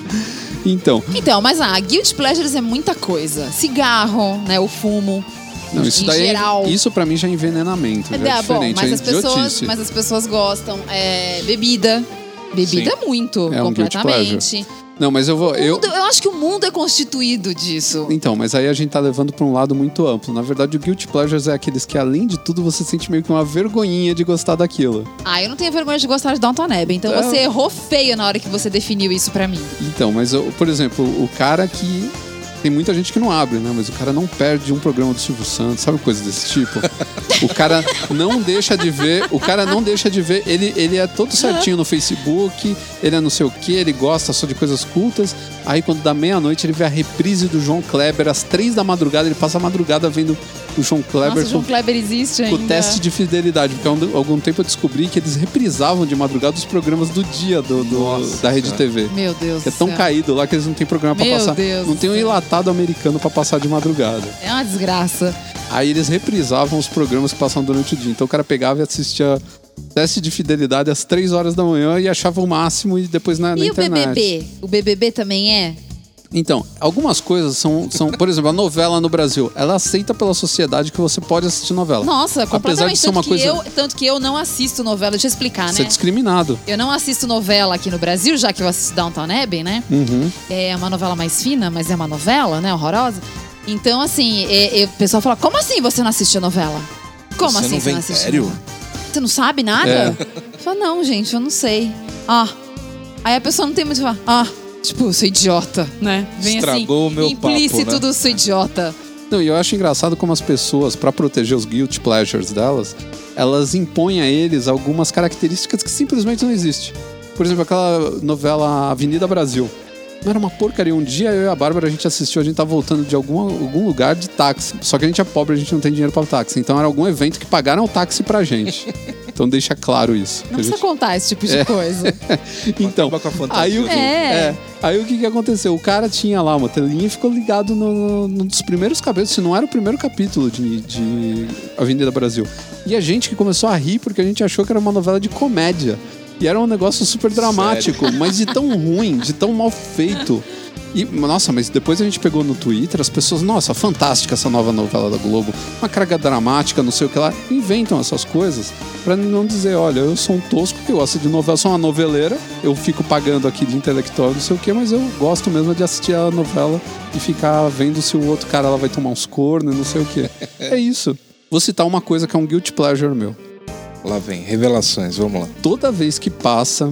Então, então, mas ah, guilty pleasures é muita coisa. Cigarro, né? O fumo. não, isso em daí, geral. é, isso pra mim já é envenenamento. Já é, É, bom, diferente, mas é as, pessoas, idiotice. mas as pessoas gostam. É, bebida. Bebida Sim. é muito, É um guilty completamente. Não, mas eu vou... O Eu... mundo- eu acho que o mundo é constituído disso. Então, mas aí a gente tá levando pra um lado muito amplo. Na verdade, o guilty pleasures é aqueles que, além de tudo, você sente meio que uma vergonhinha de gostar daquilo. Ah, eu não tenho vergonha de gostar de Downton Abbey, então É. você errou feio na hora que você definiu isso pra mim. Então, mas, eu, por exemplo, o cara que... Tem muita gente que não abre, né? Mas o cara não perde um programa do Silvio Santos, sabe coisa desse tipo? O cara não deixa de ver, o cara não deixa de ver, ele, ele é todo certinho no Facebook, ele é não sei o que, ele gosta só de coisas cultas. Aí quando dá meia-noite ele vê a reprise do João Kleber, às três da madrugada, ele passa a madrugada vendo o João Kleber Nossa, o João com, Kleber existe com ainda. o teste de fidelidade. Porque há algum tempo eu descobri que eles reprisavam de madrugada os programas do dia do, do- Nossa, da Rede cara. T V. Meu Deus Que é do tão céu. caído lá que eles não têm programa pra Meu passar. Deus não do tem um céu. enlatado americano pra passar de madrugada. É uma desgraça. Aí eles reprisavam os programas que passavam durante o dia. Então o cara pegava e assistia teste de fidelidade às três horas da manhã e achava o máximo e depois na, na E o internet. B B B? O B B B também é? Então, algumas coisas são, são... Por exemplo, a novela no Brasil. Ela aceita pela sociedade que você pode assistir novela. Nossa, Apesar completamente. de ser Tanto, uma que coisa... eu, tanto que eu não assisto novela. Deixa eu explicar, Ser né? discriminado. Eu não assisto novela aqui no Brasil, já que eu assisto Downton Abbey, né? Uhum. É uma novela mais fina, mas é uma novela, né? Horrorosa. Então, assim, é- é- o pessoal fala, como assim você não assiste a novela? Como Você assim não você vê não assiste a Império? novela? Você não sabe nada? É. Fala, não, gente, eu não sei. Ah. Aí a pessoa não tem muito... Fala, ah, tipo, eu sou idiota, né? Vem Estragou assim, o meu implícito papo, né? do sou idiota. Não, e eu acho engraçado como as pessoas, pra proteger os guilty pleasures delas, elas impõem a eles algumas características que simplesmente não existem. Por exemplo, aquela novela Avenida Brasil. Não era uma porcaria. Um dia eu e a Bárbara, a gente assistiu, a gente tá voltando de algum, algum lugar de táxi. Só que a gente é pobre, a gente não tem dinheiro para táxi. Então era algum evento que pagaram o táxi pra gente. Então deixa claro isso. Não Que a precisa gente- contar esse tipo de É. coisa. Então, Acaba com a fantasia. aí o, que, É. é, aí o que que aconteceu? O cara tinha lá uma telinha e ficou ligado no, no- num dos primeiros capítulos, se não era o primeiro capítulo de, de Avenida Brasil. E a gente que começou a rir porque a gente achou que era uma novela de comédia. E era um negócio super dramático, mas de tão ruim, de tão mal feito. E, nossa, mas depois a gente pegou no Twitter, as pessoas, nossa, fantástica essa nova novela da Globo, uma carga dramática, não sei o que lá, inventam essas coisas pra não dizer, olha, eu sou um tosco que gosta de novela, sou uma noveleira, eu fico pagando aqui de intelectual, não sei o que, mas eu gosto mesmo de assistir a novela e ficar vendo se o outro cara lá vai tomar uns cornos, não sei o que. É isso. Vou citar uma coisa que é um guilty pleasure meu. Lá vem, revelações, vamos lá. Toda vez que passa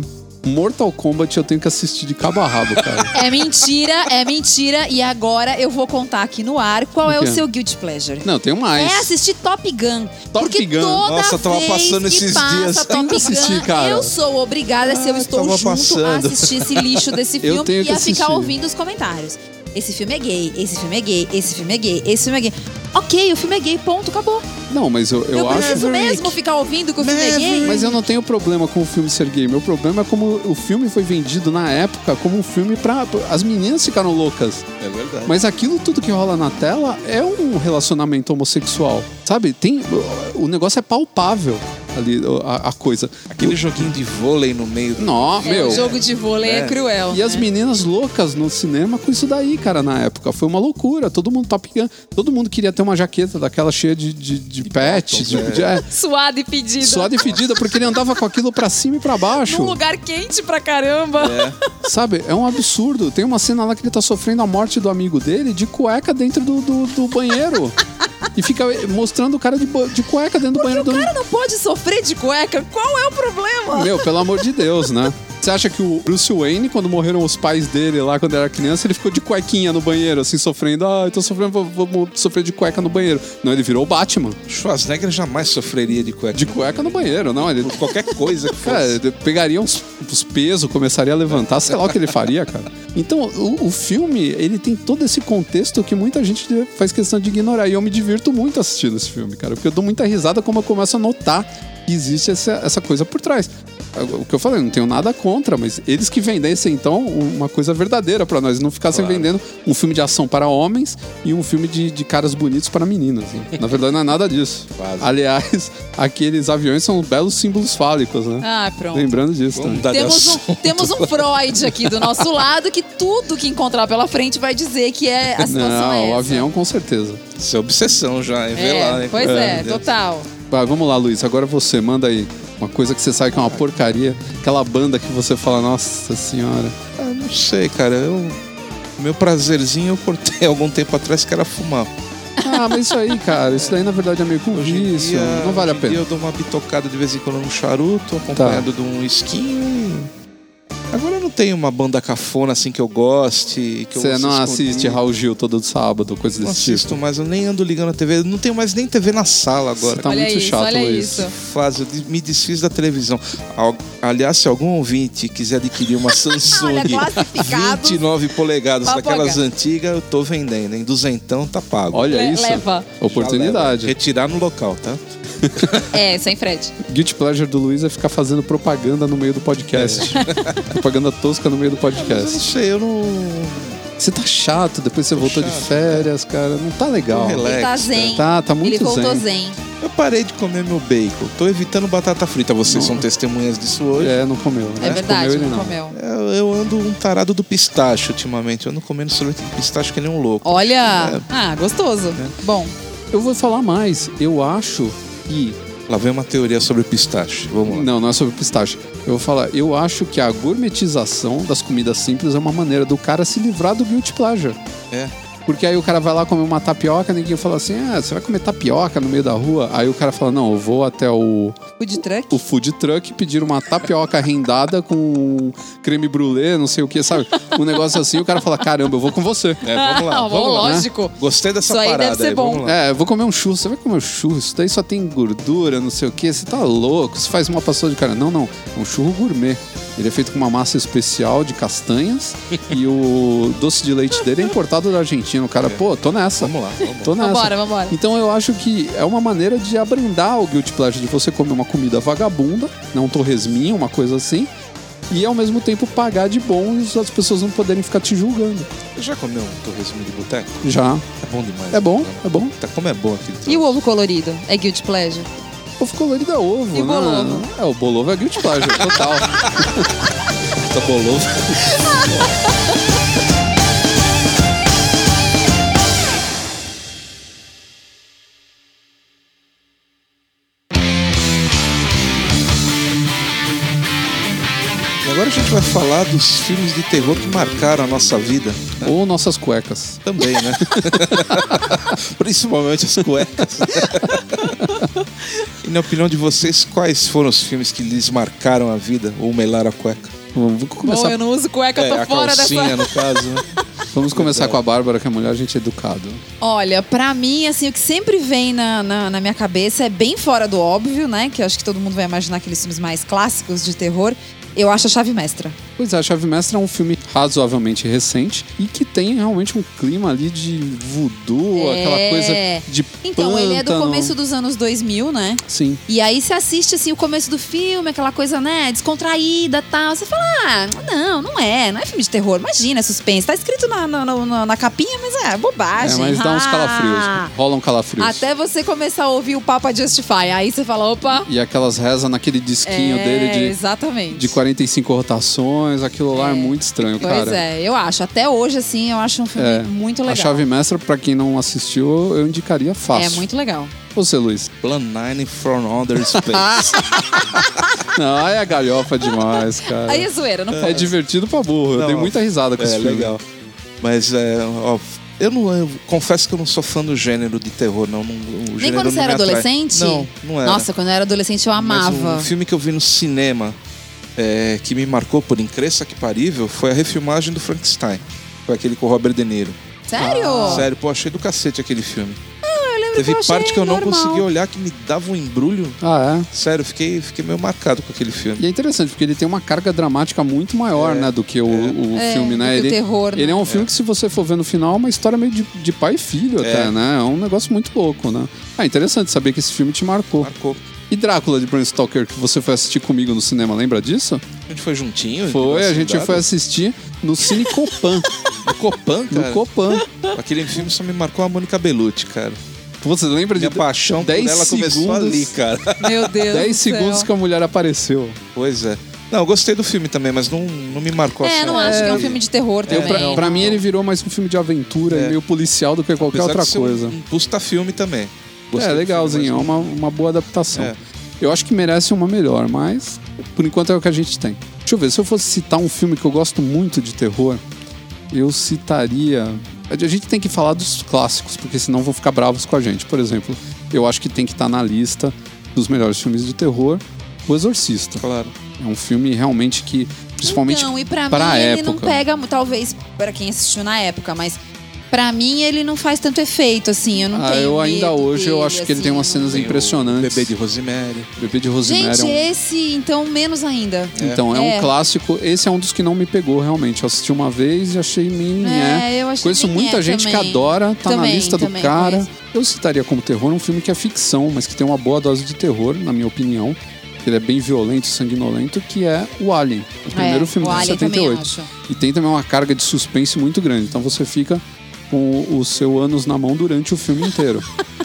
Mortal Kombat eu tenho que assistir de cabo a rabo, cara. É mentira, é mentira. E agora eu vou contar aqui no ar qual O é o quê? seu guilty pleasure. Não, tem mais. É assistir Top Gun. Top Porque Gun. toda Nossa, eu tava vez passando que esses passa dias. Top Ainda assisti, Gun, cara. eu sou obrigada, se eu Ah, estou tava junto, a passando. assistir esse lixo desse Eu filme tenho e que a ficar assistir. ouvindo os comentários. Esse filme é gay, esse filme é gay, esse filme é gay, esse filme é gay. Ok, o filme é gay, ponto, acabou. Não, mas eu, eu, Eu, acho... preciso mesmo ficar ouvindo que o filme é gay. Mas eu não tenho problema com o filme ser gay. Meu problema é como o filme foi vendido na época como um filme pra... As meninas ficaram loucas. É verdade. Mas aquilo tudo que rola na tela é um relacionamento homossexual. Sabe? Tem... O negócio é palpável ali, a, a coisa. Aquele joguinho de vôlei no meio. Nó, É, meu... o jogo de vôlei é, É. cruel. E as né? meninas loucas no cinema com isso daí, cara, na época. Foi uma loucura. Todo mundo Top Gun. Todo mundo queria ter uma jaqueta daquela cheia de, de, de patch. botões, De, é. de, é, Suada e pedida. suada e fedida, porque ele andava com aquilo pra cima e pra baixo. Num lugar quente pra caramba. Sabe? É um absurdo. Tem uma cena lá que ele tá sofrendo a morte do amigo dele de cueca dentro do, do, do banheiro. E fica mostrando o cara de, bo- de cueca dentro do Porque banheiro o do... cara não pode sofrer de cueca. Qual é o problema? Meu, pelo amor de Deus, né? Você acha que o Bruce Wayne, quando morreram os pais dele lá quando era criança, ele ficou de cuequinha no banheiro, assim, sofrendo. Ah, eu tô sofrendo, vou, vou sofrer de cueca no banheiro. Não, ele virou o Batman. Schwarzenegger jamais sofreria de cueca. De cueca no banheiro, não. Ele, Por qualquer coisa que cara, fosse. ele pegaria uns, uns pesos, começaria a levantar, sei lá o que ele faria, cara. Então, o, o filme, ele tem todo esse contexto que muita gente faz questão de ignorar. E eu me divirto muito assistindo esse filme, cara. Porque eu dou muita risada como eu começo a notar que existe essa, essa coisa por trás. O que eu falei, não tenho nada contra, mas eles que vendessem, então, uma coisa verdadeira pra nós. Não ficassem Claro. vendendo um filme de ação para homens e um filme de, de caras bonitos para meninas. Assim. Na verdade, não é nada disso. Quase. Aliás, aqueles aviões são belos símbolos fálicos, né? Ah, pronto. Lembrando disso Vamos também. mudar de Temos um, assunto. temos um Freud aqui do nosso lado que tudo que encontrar pela frente vai dizer que é a situação Não, é o essa. avião com certeza. Isso é obsessão já, é, vê É, lá, hein? pois é, Meu Deus. total. Vai, vamos lá, Luiz. Agora você, manda aí. Uma coisa que você sabe que é uma porcaria. Aquela banda que você fala, nossa senhora. Ah, não sei, cara. Eu... Meu prazerzinho eu cortei algum tempo atrás que era fumar. Ah, mas isso aí, cara. Isso daí, na verdade, é meio com Hoje em vício. dia, Não vale a hoje em dia pena. eu dou uma bitocada de vez em quando no charuto, acompanhado de um esquinho. e- Agora eu não tenho uma banda cafona assim que eu goste. Que eu Você ouça não assiste escondido. Raul Gil todo sábado, coisa Não desse assisto tipo. mais, eu nem ando ligando a T V. Eu não tenho mais nem T V na sala agora. Você tá Olha muito isso, chato, olha Luiz. isso. Faz, eu me desfiz da televisão. Al- Aliás, se algum ouvinte quiser adquirir uma Samsung Olha, classificados. vinte e nove polegadas, Pode daquelas pagar. antigas, eu tô vendendo. Em duzentão tá pago. Olha Le- isso. leva. Oportunidade. Retirar no local, tá? É, sem Fred. Guilty pleasure do Luiz é ficar fazendo propaganda no meio do podcast. propaganda tosca no meio do Mas eu não podcast. sei, eu não. Você tá chato, depois você Tô voltou de chato, férias, cara. Não tá legal. Tô relax. Ele tá zen. Tá, tá muito Ele voltou zen. zen. Eu parei de comer meu bacon. Tô evitando batata frita. Vocês são testemunhas disso hoje. É, não comeu. É, né? verdade, comeu ele não não. comeu. Eu, eu ando um tarado do pistache ultimamente. Eu ando comendo sorvete de pistache que nem um louco. Olha. É. Ah, gostoso. Bom. Eu vou falar mais. Eu acho que... Lá vem uma teoria sobre pistache. Vamos lá. Não, não é sobre pistache. Eu vou falar, eu acho que a gourmetização das comidas simples é uma maneira do cara se livrar do guilty pleasure. É. Porque aí o cara vai lá comer uma tapioca, ninguém fala assim, ah, você vai comer tapioca no meio da rua? Aí o cara fala, não, eu vou até o, Food truck. o food truck pedir uma tapioca rendada com creme brulee, não sei o que, sabe? Um negócio assim, o cara fala, caramba, eu vou com você. É, vamos lá. Ah, vamos lá. lógico. Gostei dessa Isso aí parada. deve ser aí, bom. Vamos lá. É, eu vou comer um churro. Você vai comer um churro? Isso daí só tem gordura, não sei o que. Você tá louco? Você faz uma passada de cara. Não, não. É um churro gourmet. Ele é feito com uma massa especial de castanhas e o doce de leite dele é importado da Argentina. O cara, pô, tô nessa. Vamos lá, vamos lá. Tô nessa. Vambora, vambora. Então eu acho que é uma maneira de abrandar o guilty pleasure de você comer uma comida vagabunda, não um torresminho, uma coisa assim, e ao mesmo tempo pagar de bom e as pessoas não poderem ficar te julgando. Você já comeu um torresminho de boteco? Já. É bom demais. É bom, né? é bom. Tá, como é bom aquele E o ovo colorido? É guilty pleasure? Ovo colorido é ovo, E o né? bolovo? É, o bolovo é guilty pleasure, total. Tá bolovo. E agora a gente vai falar dos filmes de terror que marcaram a nossa vida. Ou nossas cuecas. Também, né? Principalmente as cuecas. E na opinião de vocês, quais foram os filmes que lhes marcaram a vida ou melaram a cueca? Vamos começar, Bom, eu não uso cueca, eu É, tô a fora calcinha, dessa... no caso, né? vamos começar com a Bárbara, que é mulher, a gente é educado. Olha, pra mim, assim, o que sempre vem na, na, na minha cabeça é bem fora do óbvio, né? Que eu acho que todo mundo vai imaginar aqueles filmes mais clássicos de terror. Eu acho A Chave Mestra. Pois é, A Chave Mestra é um filme razoavelmente recente e que tem realmente um clima ali de voodoo, É. aquela coisa de Então, ele é do pântano. começo dos anos dois mil, né? Sim. E aí você assiste, assim, o começo do filme, aquela coisa, né, descontraída e tal. Você fala, ah, não, não é, não é filme de terror. Imagina, é suspense. Tá escrito na, na, na, na capinha, mas é bobagem. É, mas dá uns Ah. calafrios. Rolam calafrios. Até você começar a ouvir o Papa Justify. Aí você fala, opa... E aquelas rezas naquele disquinho é, dele de, exatamente. de quarenta e cinco rotações. Aquilo lá é, muito estranho, Pois cara. é, eu acho. Até hoje, assim, eu acho um filme É. muito legal. A Chave Mestra, pra quem não assistiu, eu indicaria fácil. É muito legal. Você, Luiz? Plan nine from Outer Space. Não, aí é galhofa demais, cara. Aí é zoeira, não pode. É divertido pra burro. Eu Não, dei muita risada com é, esse filme. legal. Mas, é, ó, eu não eu confesso que eu não sou fã do gênero de terror, não. não o Nem gênero quando você não era me atrai. adolescente? Não, não era. Nossa, quando eu era adolescente eu Mas amava. um filme que eu vi no cinema é, que me marcou por incrível que parível foi a refilmagem do Frankenstein. Foi aquele com o Robert De Niro. Sério? Sério, pô, achei do cacete aquele filme. Eu lembro Teve que eu achei parte que eu não normal. consegui olhar, que me dava um embrulho. Ah, é? Sério, fiquei, fiquei meio marcado com aquele filme. E é interessante, porque ele tem uma carga dramática muito maior, É, né, do que o, o É, filme, né? do que o Ele, terror, ele né? é um filme que, se você for ver no final, é uma história meio de, de pai e filho É. até, né? É um negócio muito louco, né? Ah, interessante saber que esse filme te marcou. Marcou. E Drácula, de Bram Stoker, que você foi assistir comigo no cinema, lembra disso? A gente foi juntinho? Foi, a Nossa, gente dado. foi assistir no Cine Copan. No Copan, No cara. Copan. Aquele filme só me marcou a Mônica Bellucci, cara. Você lembra de Minha paixão por dez ela começou segundos, ali, cara. Meu Deus dez do céu. segundos que a mulher apareceu. Pois é. Não, eu gostei do filme também, mas não, não me marcou É, assim. não acho que é um filme de terror Eu, também. pra, pra mim, ele virou mais um filme de aventura É. e meio policial do que qualquer Apesar outra de ser coisa. Um, um puta filme também. Gostei É, do legalzinho, é filme, uma, uma boa adaptação. É. Eu acho que merece uma melhor, mas por enquanto é o que a gente tem. Deixa eu ver, se eu fosse citar um filme que eu gosto muito de terror, eu citaria... A gente tem que falar dos clássicos, porque senão vão ficar bravos com a gente. Por exemplo, eu acho que tem que estar na lista dos melhores filmes de terror, O Exorcista. Claro. É um filme realmente que, principalmente Então, e pra, pra mim época... ele não pega, talvez, pra quem assistiu na época, mas pra mim ele não faz tanto efeito, assim, eu não Ah, tenho eu ainda medo hoje eu dele, acho que ele assim, tem umas não- cenas Tem o impressionantes. Bebê de Rosemary. Bebê de Rosemary Gente, é um... esse, então, menos ainda. Então, é, É. um clássico. Esse é um dos que não me pegou, realmente. Eu assisti uma vez e achei meio... É, eu achei Conheço meio muita nhé gente que também. adora, tá na Também, lista do também cara. conheço. Eu citaria como terror um filme que é ficção, mas que tem uma boa dose de terror, na minha opinião. Ele é bem violento, sanguinolento, que é o Alien. O primeiro É, filme o de Alien setenta e oito. também acho. E tem também uma carga de suspense muito grande. Então você fica com o seu ânus na mão durante o filme inteiro.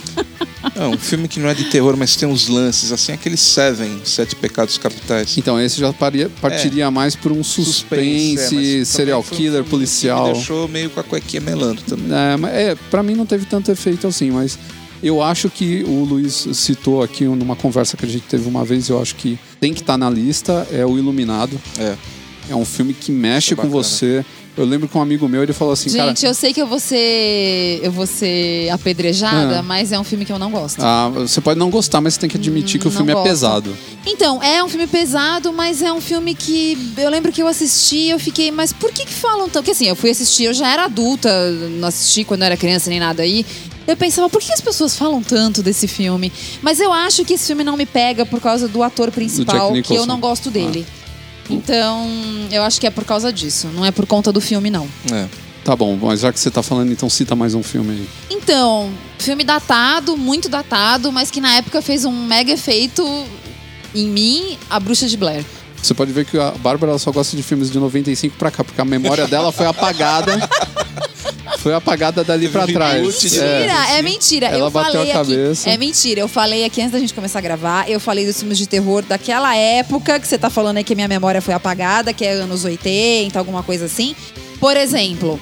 É um filme que não é de terror, mas tem uns lances, assim, aquele Seven, Sete Pecados Capitais. Então esse já paria- partiria mais por um suspense, é, mas também serial foi um killer, filme policial. Que me deixou meio com a cuequinha melando também. É, mas é, pra mim não teve tanto efeito assim, mas eu acho que o Luiz citou aqui numa conversa que a gente teve uma vez, eu acho que tem que estar na lista, é o Iluminado. É. É um filme que mexe Isso é com bacana. você. Eu lembro que um amigo meu, ele falou assim, cara... Gente, eu sei que eu vou ser, eu vou ser apedrejada, Ah. mas é um filme que eu não gosto. Ah, você pode não gostar, mas você tem que admitir que o Hum, não filme gosto. é pesado. Então, é um filme pesado, mas é um filme que eu lembro que eu assisti, eu fiquei, mas por que que falam tanto? Porque assim, eu fui assistir, eu já era adulta, não assisti quando eu era criança nem nada aí. Eu pensava, por que as pessoas falam tanto desse filme? Mas eu acho que esse filme não me pega por causa do ator principal, que Nicholson. eu não gosto dele. Então, eu acho que é por causa disso, não é por conta do filme, não. É. Tá bom, mas já que você tá falando, então cita mais um filme aí. Então, filme datado, muito datado, mas que na época fez um mega efeito em mim, A Bruxa de Blair. Você pode ver que a Bárbara ela só gosta de filmes de noventa e cinco pra cá, porque a memória dela foi apagada. Foi apagada dali pra Teve um trás. reboot de- É. Mentira, é, mentira. Ela eu bateu falei a cabeça. Aqui, é mentira. Eu falei aqui antes da gente começar a gravar, eu falei dos filmes de terror daquela época que você tá falando aí que a minha memória foi apagada, que é anos oitenta, alguma coisa assim. Por exemplo,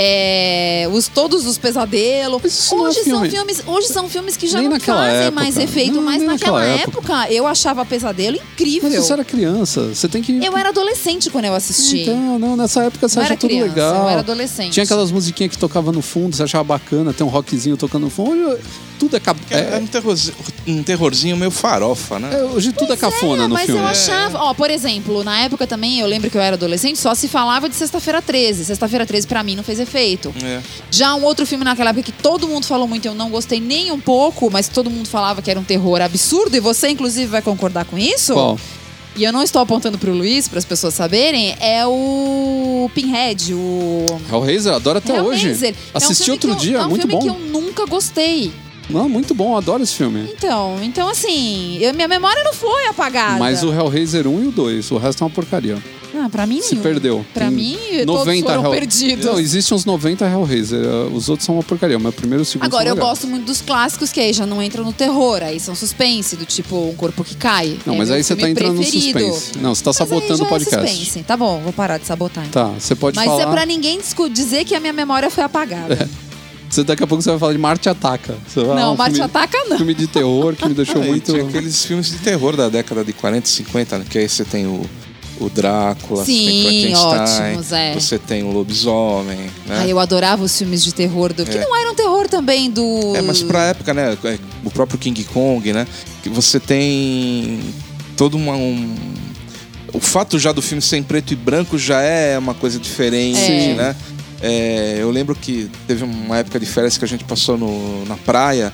é, os, todos os pesadelos. Mas isso não é Hoje são filme. filmes, hoje são filmes que já Nem não naquela fazem época. mais efeito, Não, mas nem naquela, naquela época. eu achava Pesadelo incrível. Mas você era criança, você tem que... Eu era adolescente quando eu assisti. Então, não, nessa época você não acha era tudo criança, legal. eu era adolescente. Tinha aquelas musiquinhas que tocavam no fundo, você achava bacana, tem um rockzinho tocando no fundo. Hoje, tudo é... Ca... É, é um, terrorzinho, um terrorzinho meio farofa, né? é hoje tudo é cafona é, no mas filme. eu achava... Ó, por exemplo, na época também, eu lembro que eu era adolescente, só se falava de Sexta-feira treze. Sexta-feira treze, pra mim, não fez efeito. É. Já um outro filme naquela época que todo mundo falou muito, eu não gostei nem um pouco, mas todo mundo falava que era um terror absurdo, e você, inclusive, vai concordar com isso? Qual? E eu não estou apontando pro Luiz, para as pessoas saberem, é o Pinhead, o... Hellraiser, adoro até hoje. Hellraiser. Assisti é um outro eu, dia, é um muito filme bom. que eu nunca gostei. Não, muito bom, adoro esse filme. Então, então assim, eu, minha memória não foi apagada. Mas o Hellraiser um e o dois, o resto é uma porcaria. Ah, pra mim Se nenhum. perdeu. Pra Tem mim, noventa todos foram Hell... perdidos. Não, existem uns noventa Hellraiser. Os outros são uma porcaria. Mas o primeiro e o segundo Agora, são eu legais. gosto muito dos clássicos, que aí já não entram no terror. Aí são suspense, do tipo Um Corpo que Cai. Não, é mas meu aí você tá filme entrando preferido. no suspense. Não, você tá Mas aí sabotando já o podcast. É suspense. Tá bom, vou parar de sabotar. Então. Tá, você pode Mas falar... é pra ninguém discu- dizer que a minha memória foi apagada. Você, daqui a pouco você vai falar de Marte Ataca. Você vai, Não, um Marte filme, Ataca não. filme de terror que me deixou Ah, e muito... tinha aqueles filmes de terror da década de quarenta e cinquenta, né? Que aí você tem o, o Drácula, Sim, você tem Frankenstein, ótimos, é. você tem o Lobisomem, né? Ai, eu adorava os filmes de terror do... Que É. não eram terror também do... É, mas pra época, né? é, O próprio King Kong, né? Que você tem todo uma, um... O fato já do filme ser em preto e branco já é uma coisa diferente, É. né? É, eu lembro que teve uma época de férias que a gente passou no, na praia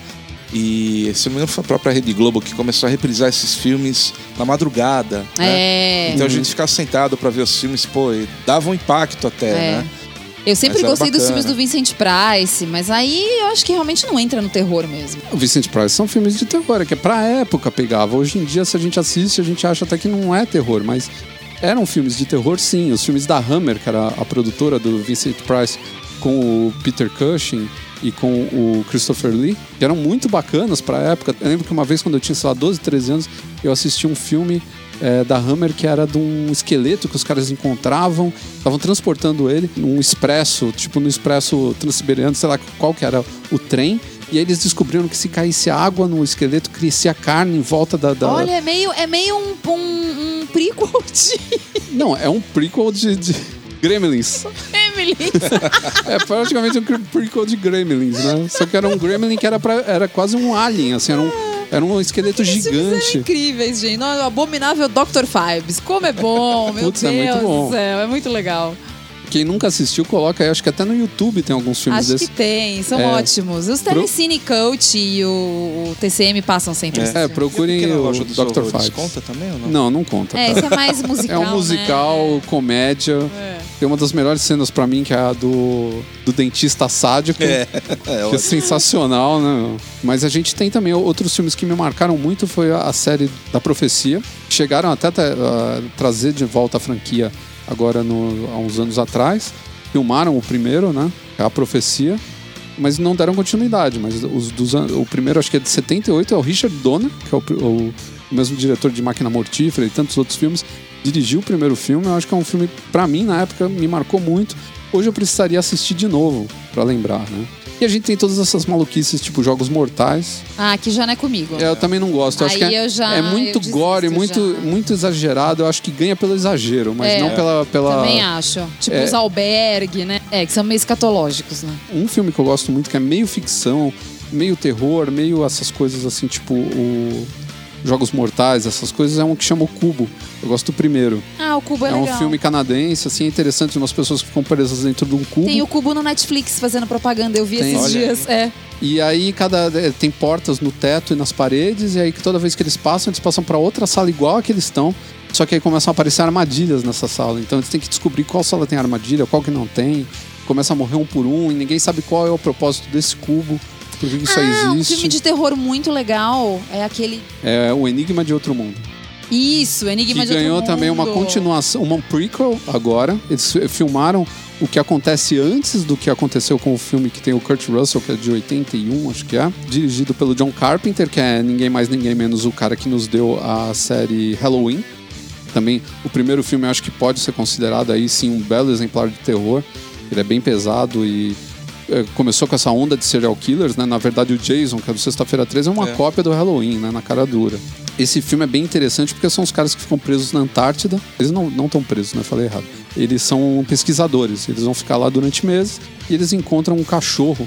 e, se não me engano, foi a própria Rede Globo que começou a reprisar esses filmes na madrugada, né? É. Então a gente ficava sentado pra ver os filmes, pô, e dava um impacto até, É. né? Eu sempre Mas era gostei dos bacana. filmes do Vincent Price, mas aí eu acho que realmente não entra no terror mesmo. O Vincent Price são filmes de terror, é que pra época pegava. Hoje em dia, se a gente assiste, a gente acha até que não é terror, mas eram filmes de terror, sim. Os filmes da Hammer, que era a produtora do Vincent Price, com o Peter Cushing e com o Christopher Lee, que eram muito bacanas pra época. Eu lembro que uma vez, quando eu tinha, sei lá, doze, treze anos, eu assisti um filme é, da Hammer que era de um esqueleto que os caras encontravam, estavam transportando ele num expresso, tipo no expresso transiberiano, sei lá qual que era o trem. E aí eles descobriram que se caísse água no esqueleto, crescia carne em volta da... da... Olha, é meio, é meio um, um, um prequel de Não, é um prequel de, de Gremlins. Emily. É praticamente um prequel de Gremlins, né? Só que era um Gremlin que era, pra, era quase um alien, assim, era um, era um esqueleto Esses filmes eram gigante. incríveis, gente. Não, o Abominável doutor Fives. Como é bom, meu Putz, é Deus muito bom. do céu. É muito legal. Quem nunca assistiu, coloca aí. Acho que até no YouTube tem alguns filmes Acho desses. que tem, são É. ótimos. Os Pro- Telecine Coach e o, o T C M passam sempre esses É, filmes. procurem Pequena o Loja dos doutor Horrores Fives. conta também ou não? Não, não conta. É, cara. esse é mais É musical, um musical, né? comédia. É. Tem uma das melhores cenas pra mim, que é a do, do dentista sádico. É, é Que é ótimo. sensacional, né? Mas a gente tem também outros filmes que me marcaram muito. Foi a, a série da Profecia. Chegaram até a trazer de volta a franquia agora no, há uns anos atrás. Filmaram o primeiro, né? A Profecia. Mas não deram continuidade. Mas os dos, an- o primeiro, acho que é de setenta e oito, é o Richard Donner, que é o, pr- o mesmo diretor de Máquina Mortífera e tantos outros filmes. Dirigiu o primeiro filme. Eu acho que é um filme, pra mim, na época, me marcou muito. Hoje eu precisaria assistir de novo pra lembrar, né? E a gente tem todas essas maluquices, tipo Jogos Mortais. Ah, que já não é comigo. É, eu também não gosto. Eu acho Aí que é, eu já- é muito eu desisto gore, muito, já. muito exagerado. Eu acho que ganha pelo exagero, mas É. não pela... pela... Também acho. Tipo É. os albergue, né? É, que são meio escatológicos, né? Um filme que eu gosto muito, que é meio ficção, meio terror, meio essas coisas assim, tipo o Jogos Mortais, essas coisas, é um que chama O Cubo. Eu gosto do primeiro. Ah, o Cubo é, É um legal. filme canadense, assim, é interessante, de umas pessoas que ficam presas dentro de um cubo. Tem o Cubo no Netflix fazendo propaganda, eu vi Tem. esses Olha dias. É. E aí cada é, tem portas no teto e nas paredes, e aí toda vez que eles passam, eles passam pra outra sala igual a que eles estão. Só que aí começam a aparecer armadilhas nessa sala. Então eles têm que descobrir qual sala tem armadilha, qual que não tem. Começa a morrer um por um e ninguém sabe qual é o propósito desse cubo, por que que isso aí Ah, um existe. filme de terror muito legal é aquele... É O Enigma de Outro Mundo. Isso, Enigma Que de Outro ganhou Mundo. também uma continuação, uma prequel agora. Eles filmaram o que acontece antes do que aconteceu com o filme que tem o Kurt Russell, que é de oitenta e um, acho que é. Dirigido pelo John Carpenter, que é ninguém mais, ninguém menos o cara que nos deu a série Halloween. Também o primeiro filme eu acho que pode ser considerado aí sim um belo exemplar de terror. Ele é bem pesado e é, começou com essa onda de serial killers, né? Na verdade o Jason, que é do Sexta-feira treze, é uma É. cópia do Halloween, né? Na cara dura. Esse filme é bem interessante porque são os caras que ficam presos na Antártida. Eles não não estão presos, né? Falei errado. Eles são pesquisadores. Eles vão ficar lá durante meses e eles encontram um cachorro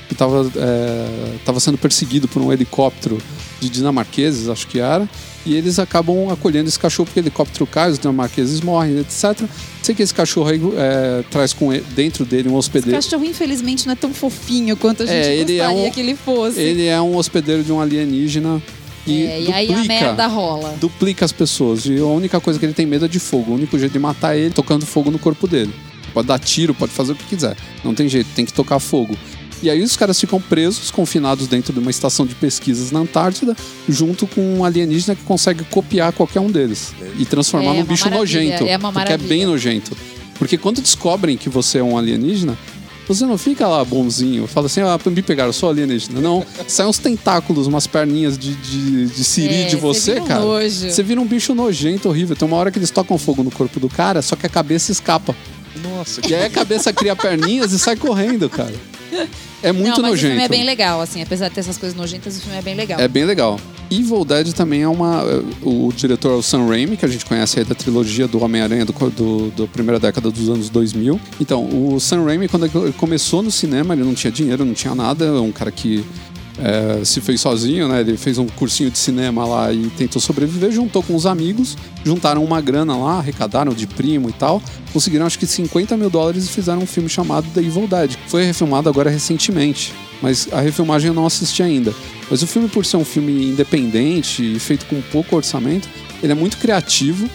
que estava é, tava sendo perseguido por um helicóptero de dinamarqueses, acho que era. E eles acabam acolhendo esse cachorro porque o helicóptero cai, os dinamarqueses morrem, etcétera. Sei que esse cachorro aí é, traz com ele, dentro dele um hospedeiro. Esse cachorro, infelizmente, não é tão fofinho quanto a gente é, ele gostaria é um, que ele fosse. Ele é um hospedeiro de um alienígena. E, é, e duplica, aí a merda rola. Duplica as pessoas. E a única coisa que ele tem medo é de fogo. O único jeito de matar ele é tocando fogo no corpo dele. Pode dar tiro, pode fazer o que quiser. Não tem jeito, tem que tocar fogo. E aí os caras ficam presos, confinados dentro de uma estação de pesquisas na Antártida, junto com um alienígena que consegue copiar qualquer um deles. E transformar é num bicho maravilha, nojento. É uma porque é bem nojento. Porque quando descobrem que você é um alienígena, você não fica lá bonzinho, fala assim, ah, me pegaram, eu sou alienígena. Não, saem uns tentáculos, umas perninhas de, de, de siri é, de você, vira um cara. Nojo. Você vira um bicho nojento, horrível. Tem uma hora que eles tocam fogo no corpo do cara, só que a cabeça escapa. Nossa, E aí a cabeça cria perninhas e sai correndo, cara. É muito não, mas nojento. O filme é bem legal, assim, apesar de ter essas coisas nojentas, o filme é bem legal. É bem legal. Evil Dead também é uma... O diretor é o Sam Raimi, que a gente conhece aí da trilogia do Homem-Aranha do, do, do primeira década dos anos dois mil. Então, o Sam Raimi, quando ele começou no cinema, ele não tinha dinheiro, não tinha nada. É um cara que é, se fez sozinho, né? Ele fez um cursinho de cinema lá e tentou sobreviver, juntou com os amigos, juntaram uma grana lá, arrecadaram de primo e tal, conseguiram acho que cinquenta mil dólares e fizeram um filme chamado The Evil Dead, que foi refilmado agora recentemente, mas a refilmagem eu não assisti ainda. Mas o filme, por ser um filme independente e feito com pouco orçamento, ele é muito criativo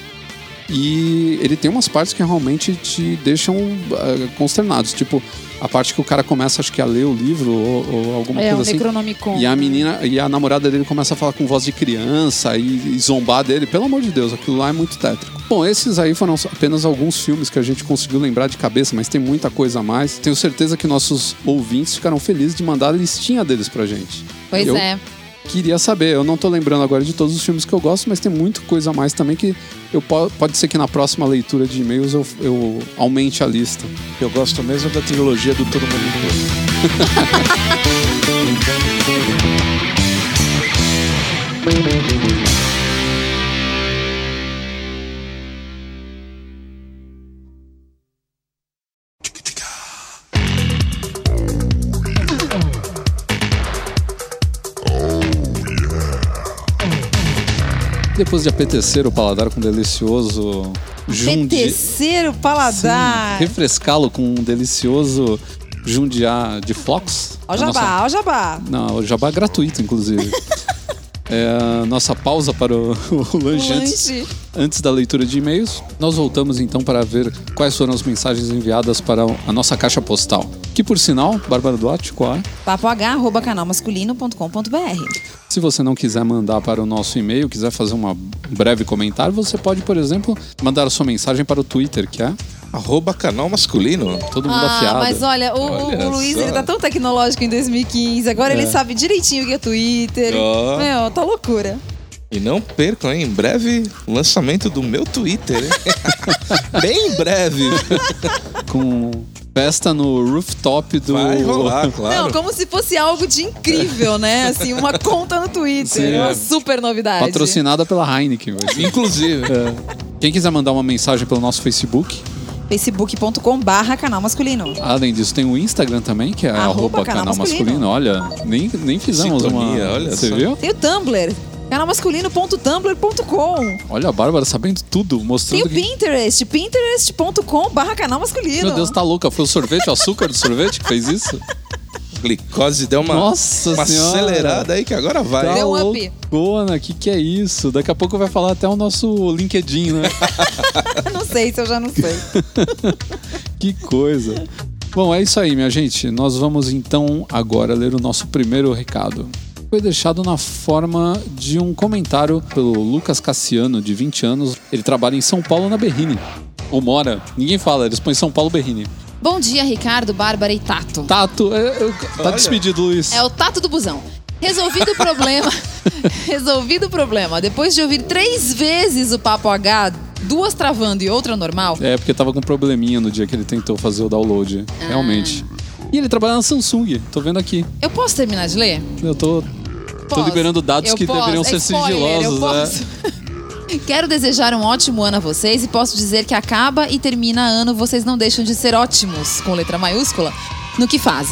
e ele tem umas partes que realmente te deixam uh, consternados, tipo a parte que o cara começa, acho que a ler o livro ou, ou alguma é, coisa um assim. Necronomicon. E a menina, e a namorada dele começa a falar com voz de criança e, e zombar dele. Pelo amor de Deus, aquilo lá é muito tétrico. Bom, esses aí foram apenas alguns filmes que a gente conseguiu lembrar de cabeça, mas tem muita coisa a mais. Tenho certeza que nossos ouvintes ficaram felizes de mandar a listinha deles pra gente. Pois eu é. Queria saber, eu não tô lembrando agora de todos os filmes que eu gosto, mas tem muita coisa a mais também que eu pode ser que na próxima leitura de e-mails eu, eu aumente a lista. Eu gosto mesmo da trilogia do Todo Mundo em Depois de apetecer o paladar com um delicioso jundi... Apetecer o paladar. Sim, refrescá-lo com um delicioso jundiá de flocos. Ó o jabá, nossa... ó o jabá. Não, o jabá é gratuito, inclusive. É a nossa pausa para o, o lanche, o antes, lanche antes da leitura de e-mails. Nós voltamos então para ver quais foram as mensagens enviadas para a nossa caixa postal. Que, por sinal, Bárbara Duarte, qual é? papo h arroba canal masculino ponto com ponto b r. Se você não quiser mandar para o nosso e-mail, quiser fazer um breve comentário, você pode, por exemplo, mandar a sua mensagem para o Twitter, que é... Arroba Canal Masculino. Todo mundo ah, afiado. Mas olha, o, olha o Luiz, só. ele tá tão tecnológico em dois mil e quinze. Agora É. ele sabe direitinho o que é Twitter. Ó. Meu, tá loucura. E não percam, hein? Em breve, o lançamento do meu Twitter, hein? Bem em breve. Com festa no rooftop do... Vai rolar, claro. Não, como se fosse algo de incrível, né? Assim, uma conta no Twitter. Sim, uma é. super novidade. Patrocinada pela Heineken. Vai ser. Inclusive. É. Quem quiser mandar uma mensagem pelo nosso Facebook, facebook ponto com barra canal masculino. além disso, tem o Instagram também, que é Arroba arroba canal canal masculino. masculino. Olha, nem, nem fizemos Sintonia, uma... olha Você só. viu? Tem o Tumblr, canal masculino ponto tumblr ponto com. Olha a Bárbara sabendo tudo, Tem mostrando o que... Pinterest, pinterest ponto com barra canal masculino. Meu Deus, tá louca. Foi o sorvete, o açúcar do sorvete que fez isso? Glicose deu uma, Nossa uma senhora. acelerada aí que agora vai. Tá Deu um up. loucona, que que é isso? Daqui a pouco vai falar até o nosso LinkedIn, né? Não sei se eu já não sei. Que coisa. Bom, é isso aí, minha gente. Nós vamos então agora ler o nosso primeiro recado. Foi deixado na forma de um comentário pelo Lucas Cassiano, de vinte anos. Ele trabalha em São Paulo, na Berrini. Ou mora. Ninguém fala, eles põem São Paulo Berrini. Bom dia, Ricardo, Bárbara e Tato. Tato, é, é, tá Olha. despedido, Luiz. É o Tato do busão. Resolvido o problema. Resolvido o problema. Depois de ouvir três vezes o Papo H, duas travando e outra normal. É, porque tava com probleminha no dia que ele tentou fazer o download. Ah. Realmente. E ele trabalha na Samsung, tô vendo aqui. Eu posso terminar de ler? Eu tô, tô Posso. liberando dados Eu que posso. deveriam É ser spoiler, eu sigilosos, né? posso. Quero desejar um ótimo ano a vocês e posso dizer que acaba e termina ano, vocês não deixam de ser ótimos, com letra maiúscula, no que fazem.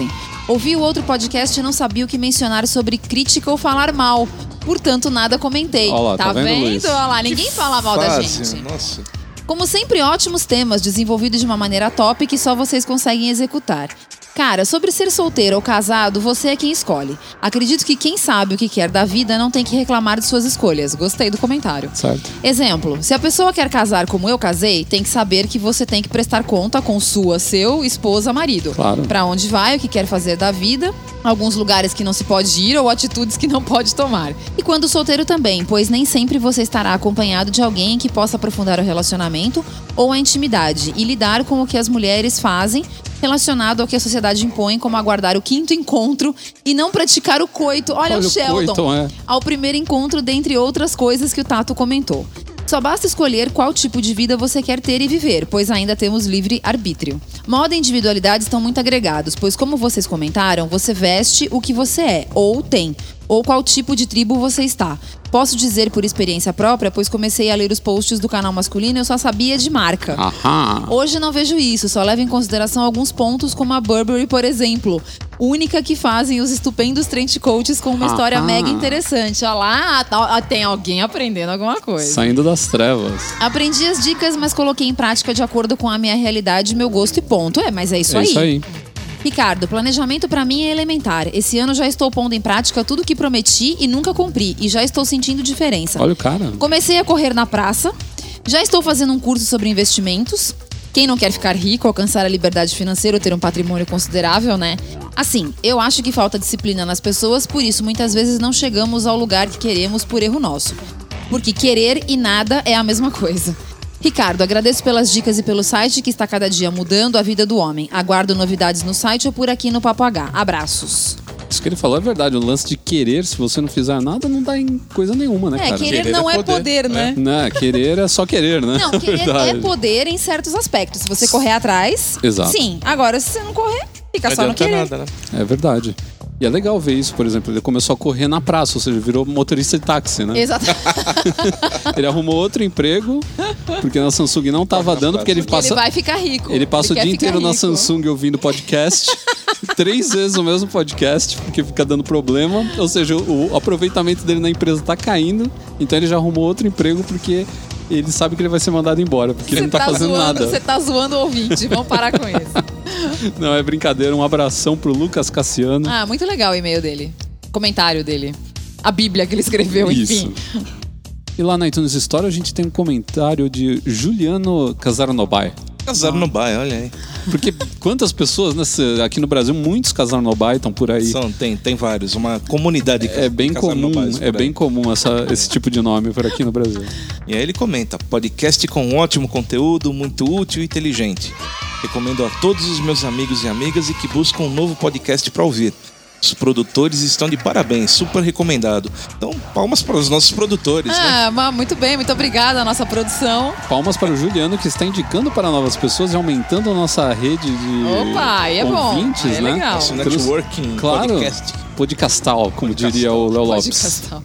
Ouvi o outro podcast e não sabia o que mencionar sobre crítica ou falar mal. Portanto, nada comentei. Olha lá, tá vendo, Luiz? Olha lá, ninguém fala mal da Fácil, gente. Nossa. Como sempre, ótimos temas, desenvolvidos de uma maneira top que só vocês conseguem executar. Cara, sobre ser solteiro ou casado, você é quem escolhe. Acredito que quem sabe o que quer da vida não tem que reclamar de suas escolhas. Gostei do comentário. Certo. Exemplo, se a pessoa quer casar como eu casei, tem que saber que você tem que prestar conta com sua, seu, esposa, marido. Claro. Pra onde vai, o que quer fazer da vida, alguns lugares que não se pode ir ou atitudes que não pode tomar. E quando solteiro também, pois nem sempre você estará acompanhado de alguém que possa aprofundar o relacionamento ou a intimidade e lidar com o que as mulheres fazem relacionado ao que a sociedade impõe, como aguardar o quinto encontro e não praticar o coito. Olha, Olha o o Sheldon. coito, é. Ao primeiro encontro, dentre outras coisas que o Tato comentou. Só basta escolher qual tipo de vida você quer ter e viver, pois ainda temos livre arbítrio. Moda e individualidade estão muito agregados, pois como vocês comentaram, você veste o que você é, ou tem, ou qual tipo de tribo você está. Posso dizer por experiência própria, pois comecei a ler os posts do canal masculino e eu só sabia de marca. Aham. Hoje não vejo isso, só levo em consideração alguns pontos como a Burberry, por exemplo. Única que fazem os estupendos trench coats com uma história Aham. mega interessante. Olha lá, tá- tem alguém aprendendo alguma coisa. Saindo das trevas. Aprendi as dicas, mas coloquei em prática de acordo com a minha realidade, meu gosto e ponto. É, mas é isso é aí. isso aí. Ricardo, planejamento pra mim é elementar. Esse ano já estou pondo em prática tudo que prometi e nunca cumpri. E já estou sentindo diferença. Olha o cara. Comecei a correr na praça. Já estou fazendo um curso sobre investimentos. Quem não quer ficar rico, alcançar a liberdade financeira ou ter um patrimônio considerável, né? Assim, eu acho que falta disciplina nas pessoas, por isso muitas vezes não chegamos ao lugar que queremos por erro nosso. Porque querer e nada é a mesma coisa. Ricardo, agradeço pelas dicas e pelo site que está cada dia mudando a vida do homem. Aguardo novidades no site ou por aqui no Papo H. Abraços. Isso que ele falou é verdade. O lance de querer, se você não fizer nada, não dá em coisa nenhuma, né, É, cara? querer, Querer não é é poder, poder, né? Né? Querer é só querer, né? Não, querer Verdade. é poder em certos aspectos. Se você correr atrás, Exato. sim. Agora, se você não correr, fica Não só no adianta querer. nada, né? É verdade. E é legal ver isso, por exemplo, ele começou a correr na praça, ou seja, virou motorista de táxi, né? Exato. Ele arrumou outro emprego, porque na Samsung não tava dando, porque ele Porque passa, ele vai ficar rico. ele passa o quer dia ficar inteiro na rico. Samsung ouvindo podcast, três vezes o mesmo podcast, porque fica dando problema, ou seja, o, o aproveitamento dele na empresa tá caindo, então ele já arrumou outro emprego, porque ele sabe que ele vai ser mandado embora, porque ele Você não tá, fazendo zoando, nada. Você tá zoando o ouvinte, vamos parar com isso. Não, é brincadeira, um abração pro Lucas Cassiano. Ah, muito legal o e-mail dele. Comentário dele. A Bíblia que ele escreveu, enfim. Isso. E lá na iTunes Store a gente tem um comentário de Juliano Casarnobai. Casaram no bairro, olha aí. Porque quantas pessoas, né, cê- aqui no Brasil, muitos Casarnobai estão por aí. São, tem, tem vários. Uma comunidade de É bem comum, Casarnobais por é aí. bem comum essa, esse tipo de nome por aqui no Brasil. E aí ele comenta, podcast com ótimo conteúdo, muito útil e inteligente. Recomendo a todos os meus amigos e amigas e que buscam um novo podcast para ouvir. Os produtores estão de parabéns, super recomendado. Então, palmas para os nossos produtores, né? Ah, mas muito bem, muito obrigada a nossa produção. Palmas para o Juliano, que está indicando para novas pessoas e aumentando a nossa rede de Opa, aí é bom. ouvintes, Aí é né? legal. Nosso Trans- networking Claro, podcast. podcastal, como diria o Léo Pode Lopes. castar.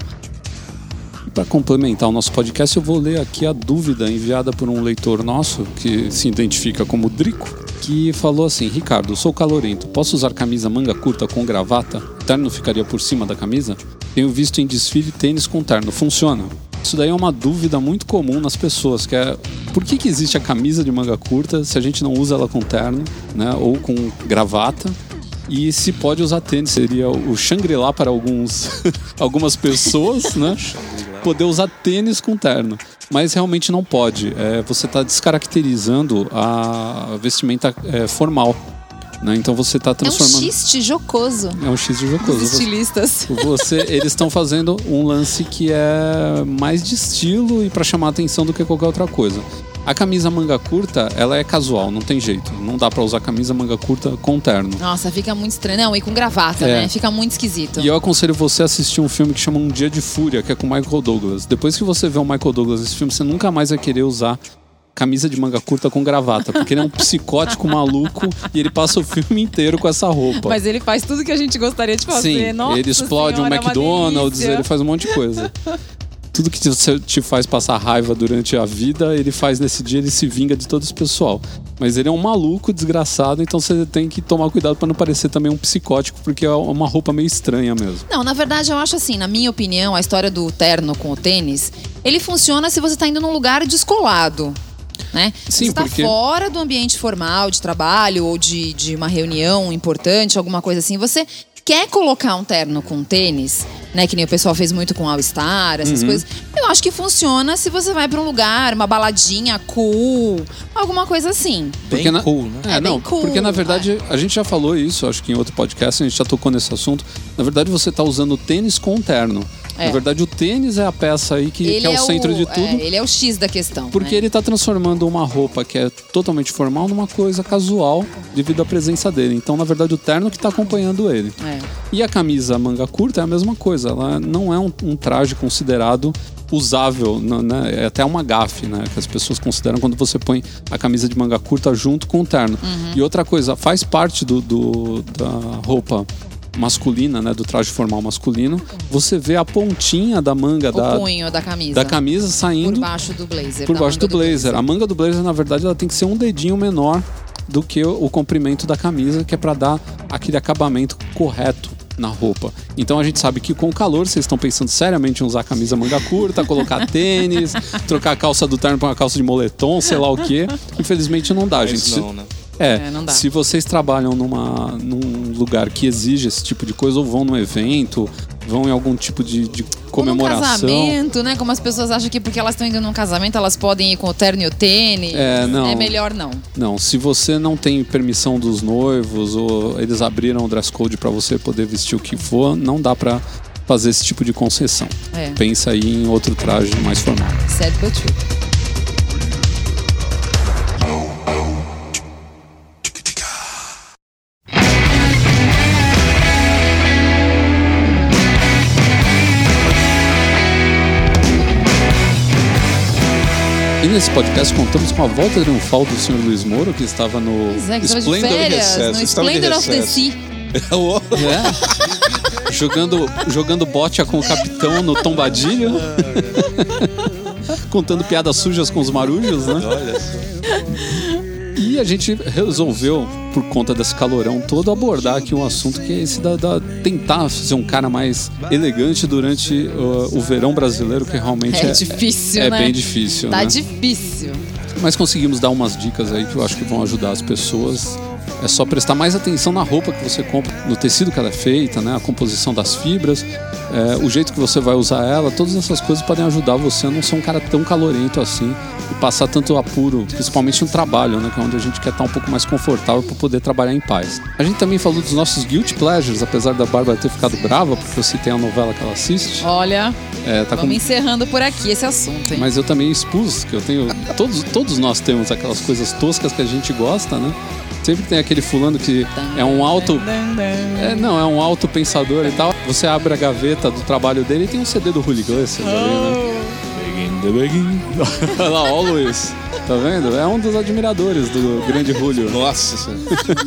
Para complementar o nosso podcast, eu vou ler aqui a dúvida enviada por um leitor nosso, que se identifica como Drico, que falou assim: Ricardo, sou calorento, posso usar camisa manga curta com gravata? Terno ficaria por cima da camisa? Tenho visto em desfile tênis com terno, funciona? Isso daí é uma dúvida muito comum nas pessoas, que é por que, que existe a camisa de manga curta se a gente não usa ela com terno, né, ou com gravata? E se pode usar tênis, seria o Shangri-La para alguns, algumas pessoas, né? Poder usar tênis com terno. Mas realmente não pode. É, você está descaracterizando a vestimenta é, formal. Né? Então você está É um transformando. xiste jocoso É um X de dos jocoso. Você, estilistas. você- eles estão fazendo um lance que é mais de estilo e para chamar a atenção do que qualquer outra coisa. A camisa manga curta, ela é casual, não tem jeito. Não dá pra usar camisa manga curta com terno. Nossa, fica muito estranho. Não, e com gravata, É. né? Fica muito esquisito. E eu aconselho você a assistir um filme que chama Um Dia de Fúria, que é com o Michael Douglas. Depois que você vê o Michael Douglas nesse filme, você nunca mais vai querer usar camisa de manga curta com gravata, porque ele é um psicótico maluco e ele passa o filme inteiro com essa roupa. Mas ele faz tudo que a gente gostaria de fazer. Sim, Nossa ele explode senhora, um é uma McDonald's, delícia. ele faz um monte de coisa. tudo que te, te faz passar raiva durante a vida, ele faz nesse dia, ele se vinga de todo esse pessoal. Mas ele é um maluco desgraçado, então você tem que tomar cuidado pra não parecer também um psicótico, porque é uma roupa meio estranha mesmo. Não, na verdade eu acho assim, na minha opinião, a história do terno com o tênis, ele funciona se você tá indo num lugar descolado, né? Sim, você tá porque... fora do ambiente formal de trabalho ou de, de uma reunião importante, alguma coisa assim, você quer colocar um terno com tênis, né, que nem o pessoal fez muito com All-Star, essas Uhum. coisas. Eu acho que funciona se você vai pra um lugar, uma baladinha cool, alguma coisa assim. Porque Bem na... cool, né? É, É bem não, cool, porque na verdade a gente já falou isso, acho que em outro podcast a gente já tocou nesse assunto. Na verdade você tá usando o tênis com o terno. É. Na verdade o tênis é a peça aí que, que é, o centro de tudo. É, ele é o X da questão. Porque né? ele tá transformando uma roupa que é totalmente formal numa coisa casual devido à presença dele. Então, na verdade, o terno que tá acompanhando ele. É. E a camisa manga curta é a mesma coisa. Ela não é um, um traje considerado usável, né? É até uma gafe, né? Que as pessoas consideram quando você põe a camisa de manga curta junto com o terno. Uhum. E outra coisa, faz parte do, do da roupa masculina, né, do traje formal masculino, você vê a pontinha da manga O da, punho da camisa. da camisa saindo Por baixo do blazer. por da baixo manga do blazer. A manga do blazer, na verdade, ela tem que ser um dedinho menor do que o, o comprimento da camisa, que é para dar aquele acabamento correto na roupa. Então a gente sabe que com o calor vocês estão pensando seriamente em usar camisa manga curta, colocar tênis, trocar a calça do terno por uma calça de moletom, sei lá o quê. Infelizmente não dá, Mas gente. não, né? É, É, não dá. se vocês trabalham numa, num lugar que exige esse tipo de coisa, ou vão num evento, vão em algum tipo de, de comemoração. Ou num casamento, né? Como as pessoas acham que porque elas estão indo num casamento, elas podem ir com o terno e o tênis. É, não. É melhor não. Não, se você não tem permissão dos noivos, ou eles abriram o dress code pra você poder vestir o que for, não dá pra fazer esse tipo de concessão. É. Pensa aí em outro traje mais formal. Sad but true. E nesse podcast contamos com a volta triunfal do senhor Luiz Moro, que estava no Pois é, que estava de Splendor férias, Recesso. no estava de Splendor of the recesso. Sea. É. jogando, jogando bote com o capitão no tombadilho. Contando piadas sujas com os marujos, né? Olha só. E a gente resolveu, por conta desse calorão todo, abordar aqui um assunto que é esse da, da tentar ser um cara mais elegante durante uh, o verão brasileiro, que realmente É é, difícil, é né? bem difícil, Tá né? difícil. Mas conseguimos dar umas dicas aí que eu acho que vão ajudar as pessoas. É só prestar mais atenção na roupa que você compra, no tecido que ela é feita, né? A composição das fibras, é, o jeito que você vai usar ela. Todas essas coisas podem ajudar você a não ser um cara tão calorento assim e passar tanto apuro, principalmente no trabalho, né? Que é onde a gente quer estar um pouco mais confortável para poder trabalhar em paz. A gente também falou dos nossos guilty pleasures, apesar da Bárbara ter ficado brava porque eu citei a novela que ela assiste. Olha, É, tá vamos com... encerrando por aqui esse assunto, hein? Mas eu também expus que eu tenho. Todos, todos nós temos aquelas coisas toscas que a gente gosta, né? Sempre tem aquele fulano que é um auto. É, não, é um auto pensador e tal. Você abre a gaveta do trabalho dele e tem um C D do Julio Iglesias ali, né? Olha lá, ó, o Luiz. Tá vendo? É um dos admiradores do grande Julio. Nossa senhora.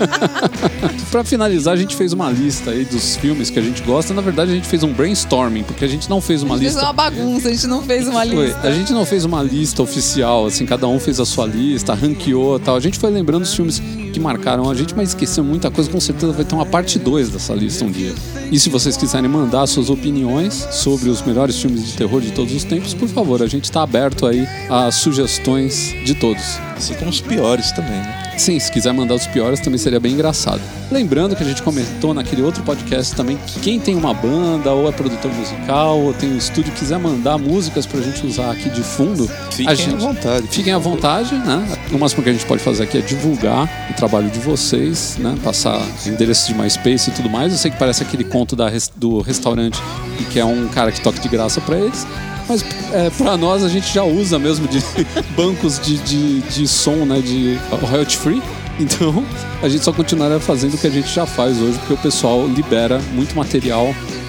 Pra finalizar, a gente fez uma lista aí dos filmes que a gente gosta. Na verdade, a gente fez um brainstorming, porque a gente não fez uma A gente fez lista. uma bagunça, a gente não fez uma Foi. lista. A gente não fez uma lista oficial, assim, cada um fez a sua lista, ranqueou e tal. A gente foi lembrando os filmes que marcaram a gente, mas esqueceu muita coisa. Com certeza vai ter uma parte dois dessa lista um dia. E se vocês quiserem mandar suas opiniões sobre os melhores filmes de terror de todos os tempos, por favor, a gente tá aberto aí a sugestões de todos. Assim como os piores também, né? Sim, se quiser mandar os piores também seria bem engraçado. Lembrando que a gente comentou naquele outro podcast também que quem tem uma banda ou é produtor musical ou tem um estúdio e quiser mandar músicas pra gente usar aqui de fundo, Fiquem a gente... à vontade. Fiquem à vontade, né? O máximo que a gente pode fazer aqui é divulgar o trabalho de vocês, né? Passar endereço de MySpace e tudo mais. Eu sei que parece aquele conto da, do restaurante e que é um cara que toca de graça pra eles. Mas é, para nós a gente já usa mesmo de bancos de, de, de som, né, de royalty free. Então a gente só continuará fazendo o que a gente já faz hoje, porque o pessoal libera muito material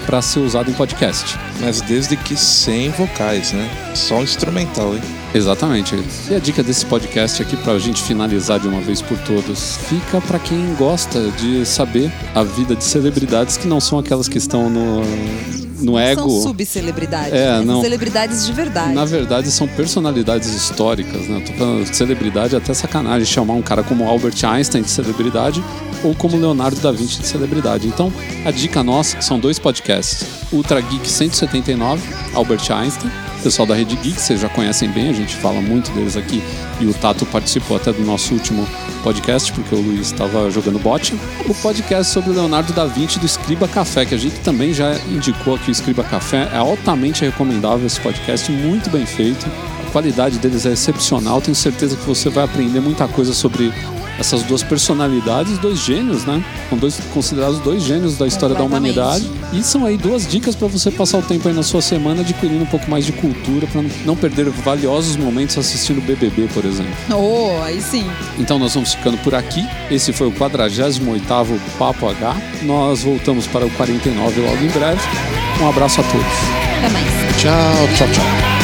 para ser usado em podcast. Mas desde que sem vocais, né? Só um instrumental, hein? Exatamente. E a dica desse podcast aqui, pra gente finalizar de uma vez por todas, fica pra quem gosta de saber a vida de celebridades que não são aquelas que estão no, no ego. São subcelebridades. É, né? não. São celebridades de verdade. Na verdade, são personalidades históricas, né? Eu tô falando de celebridade, até sacanagem chamar um cara como Albert Einstein de celebridade ou como Leonardo da Vinci de celebridade. Então, a dica nossa são dois podcasts. Ultra Geek cento e setenta e nove, Albert Einstein. O pessoal da Rede Geek, vocês já conhecem bem, a gente fala muito deles aqui. E o Tato participou até do nosso último podcast, porque o Luiz estava jogando bote. O podcast sobre o Leonardo da Vinci do Escriba Café, que a gente também já indicou aqui. O Escriba Café é altamente recomendável esse podcast, muito bem feito. A qualidade deles é excepcional. Tenho certeza que você vai aprender muita coisa sobre essas duas personalidades, dois gênios, né? São dois, considerados dois gênios da história da humanidade. E são aí duas dicas para você passar o tempo aí na sua semana adquirindo um pouco mais de cultura, para não perder valiosos momentos assistindo B B B, por exemplo. Oh, aí sim. Então nós vamos ficando por aqui. Esse foi o quadragésimo oitavo Papo H. Nós voltamos para o quarenta e nove logo em breve. Um abraço a todos. Até mais. Tchau, tchau, tchau.